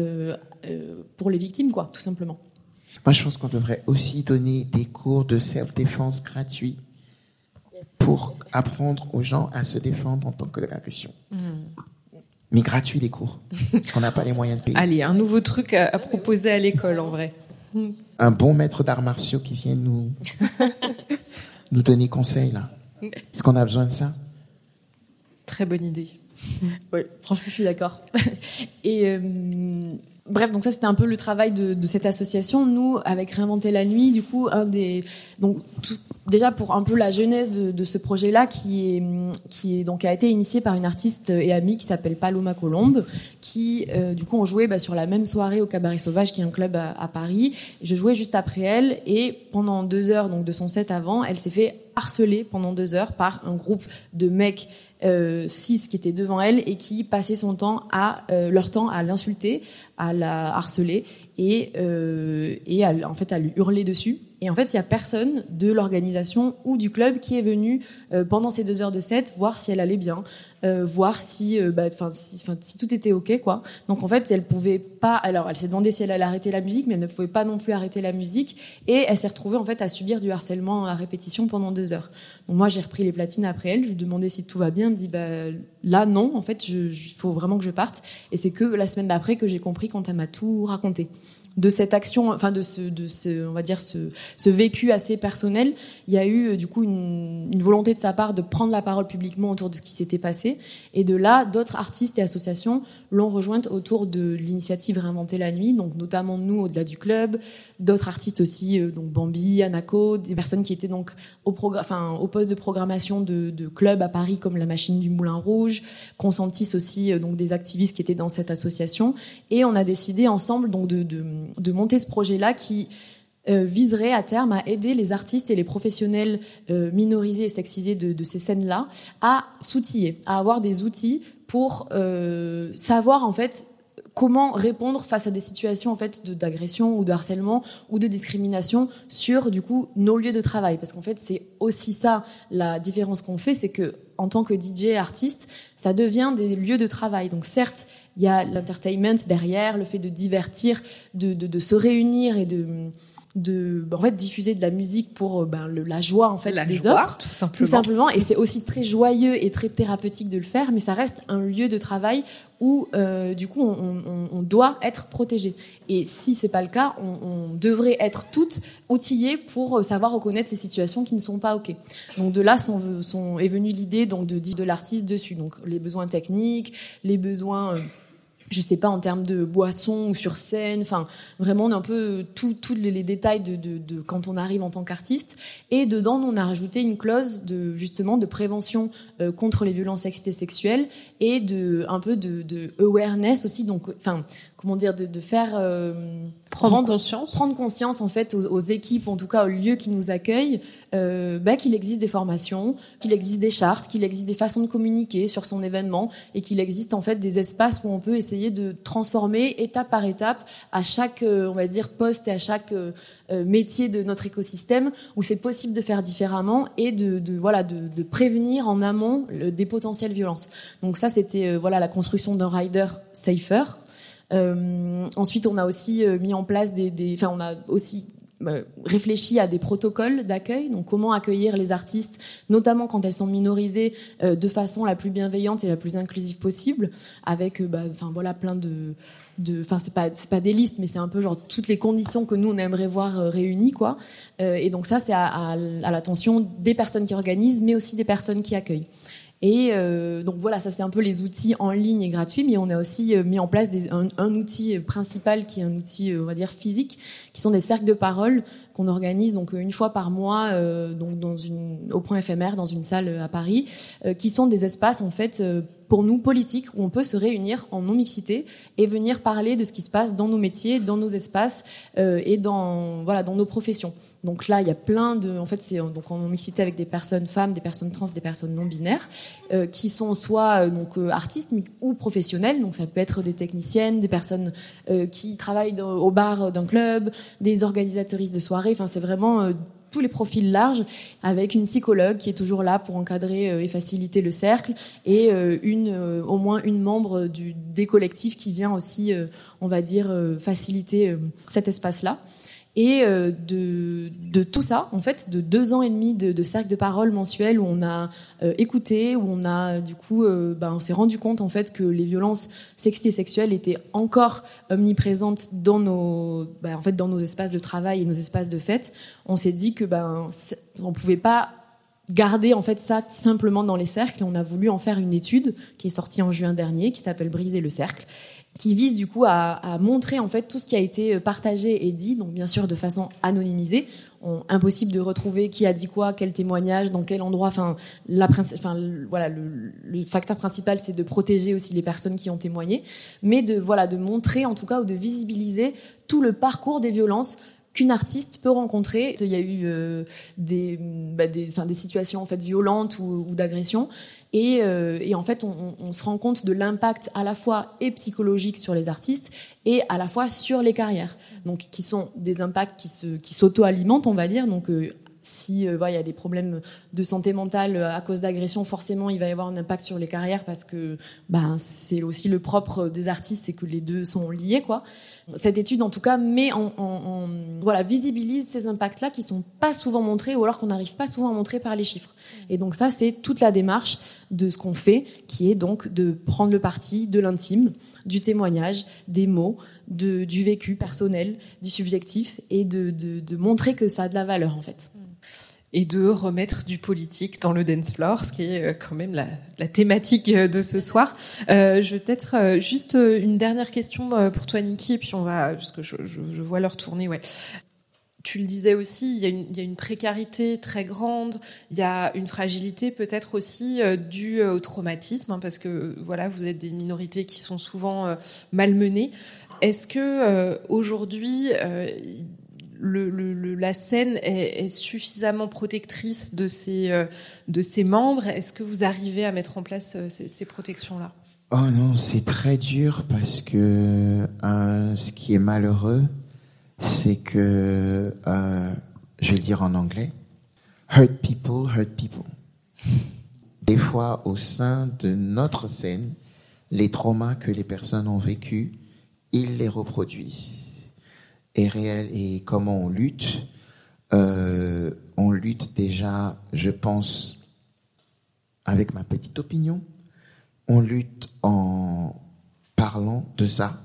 pour les victimes, quoi, tout simplement. Moi, je pense qu'on devrait aussi donner des cours de self-défense gratuits pour apprendre aux gens à se défendre en tant qu'agression. Mais gratuit, les cours, parce qu'on n'a pas les moyens de payer. Allez, un nouveau truc à proposer à l'école, en vrai. Un bon maître d'arts martiaux qui vient nous donner conseil, là. Est-ce qu'on a besoin de ça? Très bonne idée. Oui, franchement, je suis d'accord. Et bref, donc ça, c'était un peu le travail de cette association. Nous, avec Réinventer la nuit, du coup, déjà pour un peu la genèse de ce projet-là, qui est donc a été initié par une artiste et amie qui s'appelle Paloma Colombe, qui du coup on jouait sur la même soirée au Cabaret Sauvage, qui est un club à Paris. Je jouais juste après elle, et pendant 2 heures donc de son set avant, elle s'est fait harceler pendant 2 heures par un groupe de mecs 6 qui étaient devant elle et qui passaient leur temps à l'insulter, à la harceler et à lui hurler dessus. Et en fait, il y a personne de l'organisation ou du club qui est venu pendant ces 2 heures de set voir si elle allait bien, voir si tout était ok, quoi. Donc en fait, elle pouvait pas. Alors, elle s'est demandé si elle allait arrêter la musique, mais elle ne pouvait pas non plus arrêter la musique. Et elle s'est retrouvée en fait à subir du harcèlement à répétition pendant 2 heures. Donc moi, j'ai repris les platines après elle. Je lui ai demandé si tout va bien. Elle me dit là non, en fait, il faut vraiment que je parte. Et c'est que la semaine d'après que j'ai compris quand elle m'a tout raconté. De cette action, enfin de ce on va dire ce vécu assez personnel, il y a eu du coup une volonté de sa part de prendre la parole publiquement autour de ce qui s'était passé, et de là d'autres artistes et associations l'ont rejointe autour de l'initiative Réinventer la nuit, donc notamment nous au-delà du club, d'autres artistes aussi, donc Bambi, Anako, des personnes qui étaient donc au poste de programmation de clubs à Paris comme la Machine du Moulin Rouge, Consentis aussi, donc des activistes qui étaient dans cette association, et on a décidé ensemble donc de monter ce projet-là qui viserait à terme à aider les artistes et les professionnels minorisés et sexisés de ces scènes-là à s'outiller, à avoir des outils pour savoir en fait comment répondre face à des situations en fait d'agression ou de harcèlement ou de discrimination sur du coup nos lieux de travail, parce qu'en fait c'est aussi ça la différence qu'on fait, c'est que en tant que DJ artiste, ça devient des lieux de travail. Donc certes, il y a l'entertainment derrière, le fait de divertir, de se réunir et de en fait diffuser de la musique pour la joie en fait des autres, tout simplement, et c'est aussi très joyeux et très thérapeutique de le faire, mais ça reste un lieu de travail où du coup on doit être protégé, et si c'est pas le cas, on devrait être toutes outillées pour savoir reconnaître les situations qui ne sont pas ok. Donc de là est venue l'idée donc de l'artiste dessus, donc les besoins techniques, les besoins je sais pas, en termes de boissons ou sur scène, enfin vraiment un peu tous les détails de quand on arrive en tant qu'artiste. Et dedans, on a rajouté une clause de prévention contre les violences sexistes et sexuelles, et un peu de awareness aussi, donc enfin comment dire, de faire prendre conscience en fait aux équipes, en tout cas aux lieux qui nous accueillent, qu'il existe des formations, qu'il existe des chartes, qu'il existe des façons de communiquer sur son événement, et qu'il existe en fait des espaces où on peut essayer de transformer étape par étape à chaque on va dire poste et à chaque métier de notre écosystème, où c'est possible de faire différemment et de prévenir en amont des potentielles violences. Donc ça c'était la construction d'un rider safer. Ensuite, on a aussi mis en place on a aussi réfléchi à des protocoles d'accueil, donc comment accueillir les artistes, notamment quand elles sont minorisées, de façon la plus bienveillante et la plus inclusive possible, avec plein c'est pas des listes, mais c'est un peu genre toutes les conditions que nous on aimerait voir réunies, quoi. Et donc ça c'est à l'attention des personnes qui organisent, mais aussi des personnes qui accueillent. Et donc voilà, ça c'est un peu les outils en ligne et gratuits, mais on a aussi mis en place un outil principal qui est un outil on va dire physique, qui sont des cercles de parole qu'on organise donc une fois par mois donc au point éphémère dans une salle à Paris, qui sont des espaces en fait pour nous politiques, où on peut se réunir en non-mixité et venir parler de ce qui se passe dans nos métiers, dans nos espaces et dans nos professions. Donc là, il y a plein en fait, c'est donc en non-mixité avec des personnes femmes, des personnes trans, des personnes non binaires, qui sont soit artistes ou professionnels. Donc ça peut être des techniciennes, des personnes qui travaillent au bar d'un club, des organisatrices de soirées. Enfin, c'est vraiment tous les profils larges, avec une psychologue qui est toujours là pour encadrer et faciliter le cercle, et au moins une membre des collectifs qui vient aussi, on va dire, faciliter cet espace-là. Et de tout ça, en fait, de 2 ans et demi de cercle de parole mensuel, où on a écouté, où on a du coup, on s'est rendu compte en fait que les violences sexistes et sexuelles étaient encore omniprésentes dans nos espaces de travail et nos espaces de fête. On s'est dit que on pouvait pas garder en fait ça simplement dans les cercles. On a voulu en faire une étude qui est sortie en juin dernier, qui s'appelle Briser le cercle, qui vise du coup à montrer en fait tout ce qui a été partagé et dit, donc bien sûr de façon anonymisée. Impossible de retrouver qui a dit quoi, quel témoignage, dans quel endroit. Enfin, voilà, le facteur principal, c'est de protéger aussi les personnes qui ont témoigné, mais de montrer en tout cas ou de visibiliser tout le parcours des violences qu'une artiste peut rencontrer. Il y a eu des situations en fait violentes ou d'agression. Et en fait, on se rend compte de l'impact à la fois et psychologique sur les artistes et à la fois sur les carrières. Donc, qui sont des impacts qui s'auto-alimentent, on va dire. Donc, si il y a des problèmes de santé mentale à cause d'agression, forcément, il va y avoir un impact sur les carrières parce que c'est aussi le propre des artistes, c'est que les deux sont liés, quoi. Cette étude, en tout cas, visibilise ces impacts-là qui sont pas souvent montrés ou alors qu'on n'arrive pas souvent à montrer par les chiffres. Et donc ça, c'est toute la démarche de ce qu'on fait, qui est donc de prendre le parti de l'intime, du témoignage, des mots, du vécu personnel, du subjectif, et de montrer que ça a de la valeur, en fait. Et de remettre du politique dans le dance floor, ce qui est quand même la thématique de ce soir. Je vais peut-être juste une dernière question pour toi, Niki, et puis on va, parce que je vois l'heure tourner, ouais. Tu le disais aussi, il y a une précarité très grande, il y a une fragilité peut-être aussi due au traumatisme, parce que voilà, vous êtes des minorités qui sont souvent malmenées. Est-ce que aujourd'hui la scène est suffisamment protectrice de ses membres? Est-ce que vous arrivez à mettre en place ces protections-là? Oh non, c'est très dur parce que ce qui est malheureux, c'est que, je vais le dire en anglais, hurt people. Des fois, au sein de notre scène, les traumas que les personnes ont vécus, ils les reproduisent. Et comment on lutte? On lutte déjà, je pense, avec ma petite opinion, on lutte en parlant de ça,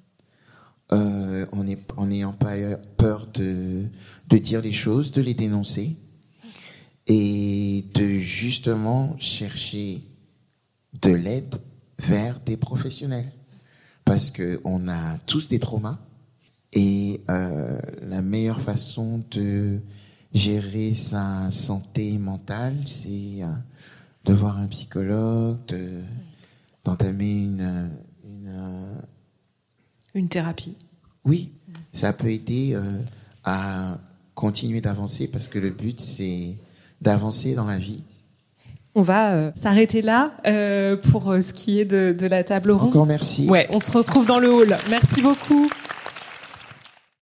en n'ayant pas peur de dire les choses, de les dénoncer, et de justement chercher de l'aide vers des professionnels. Parce que on a tous des traumas. Et la meilleure façon de gérer sa santé mentale, c'est de voir un psychologue, d'entamer une thérapie. Oui, ça peut aider à continuer d'avancer parce que le but, c'est d'avancer dans la vie. On va s'arrêter là pour ce qui est de la table ronde. Encore merci. Ouais, on se retrouve dans le hall. Merci beaucoup.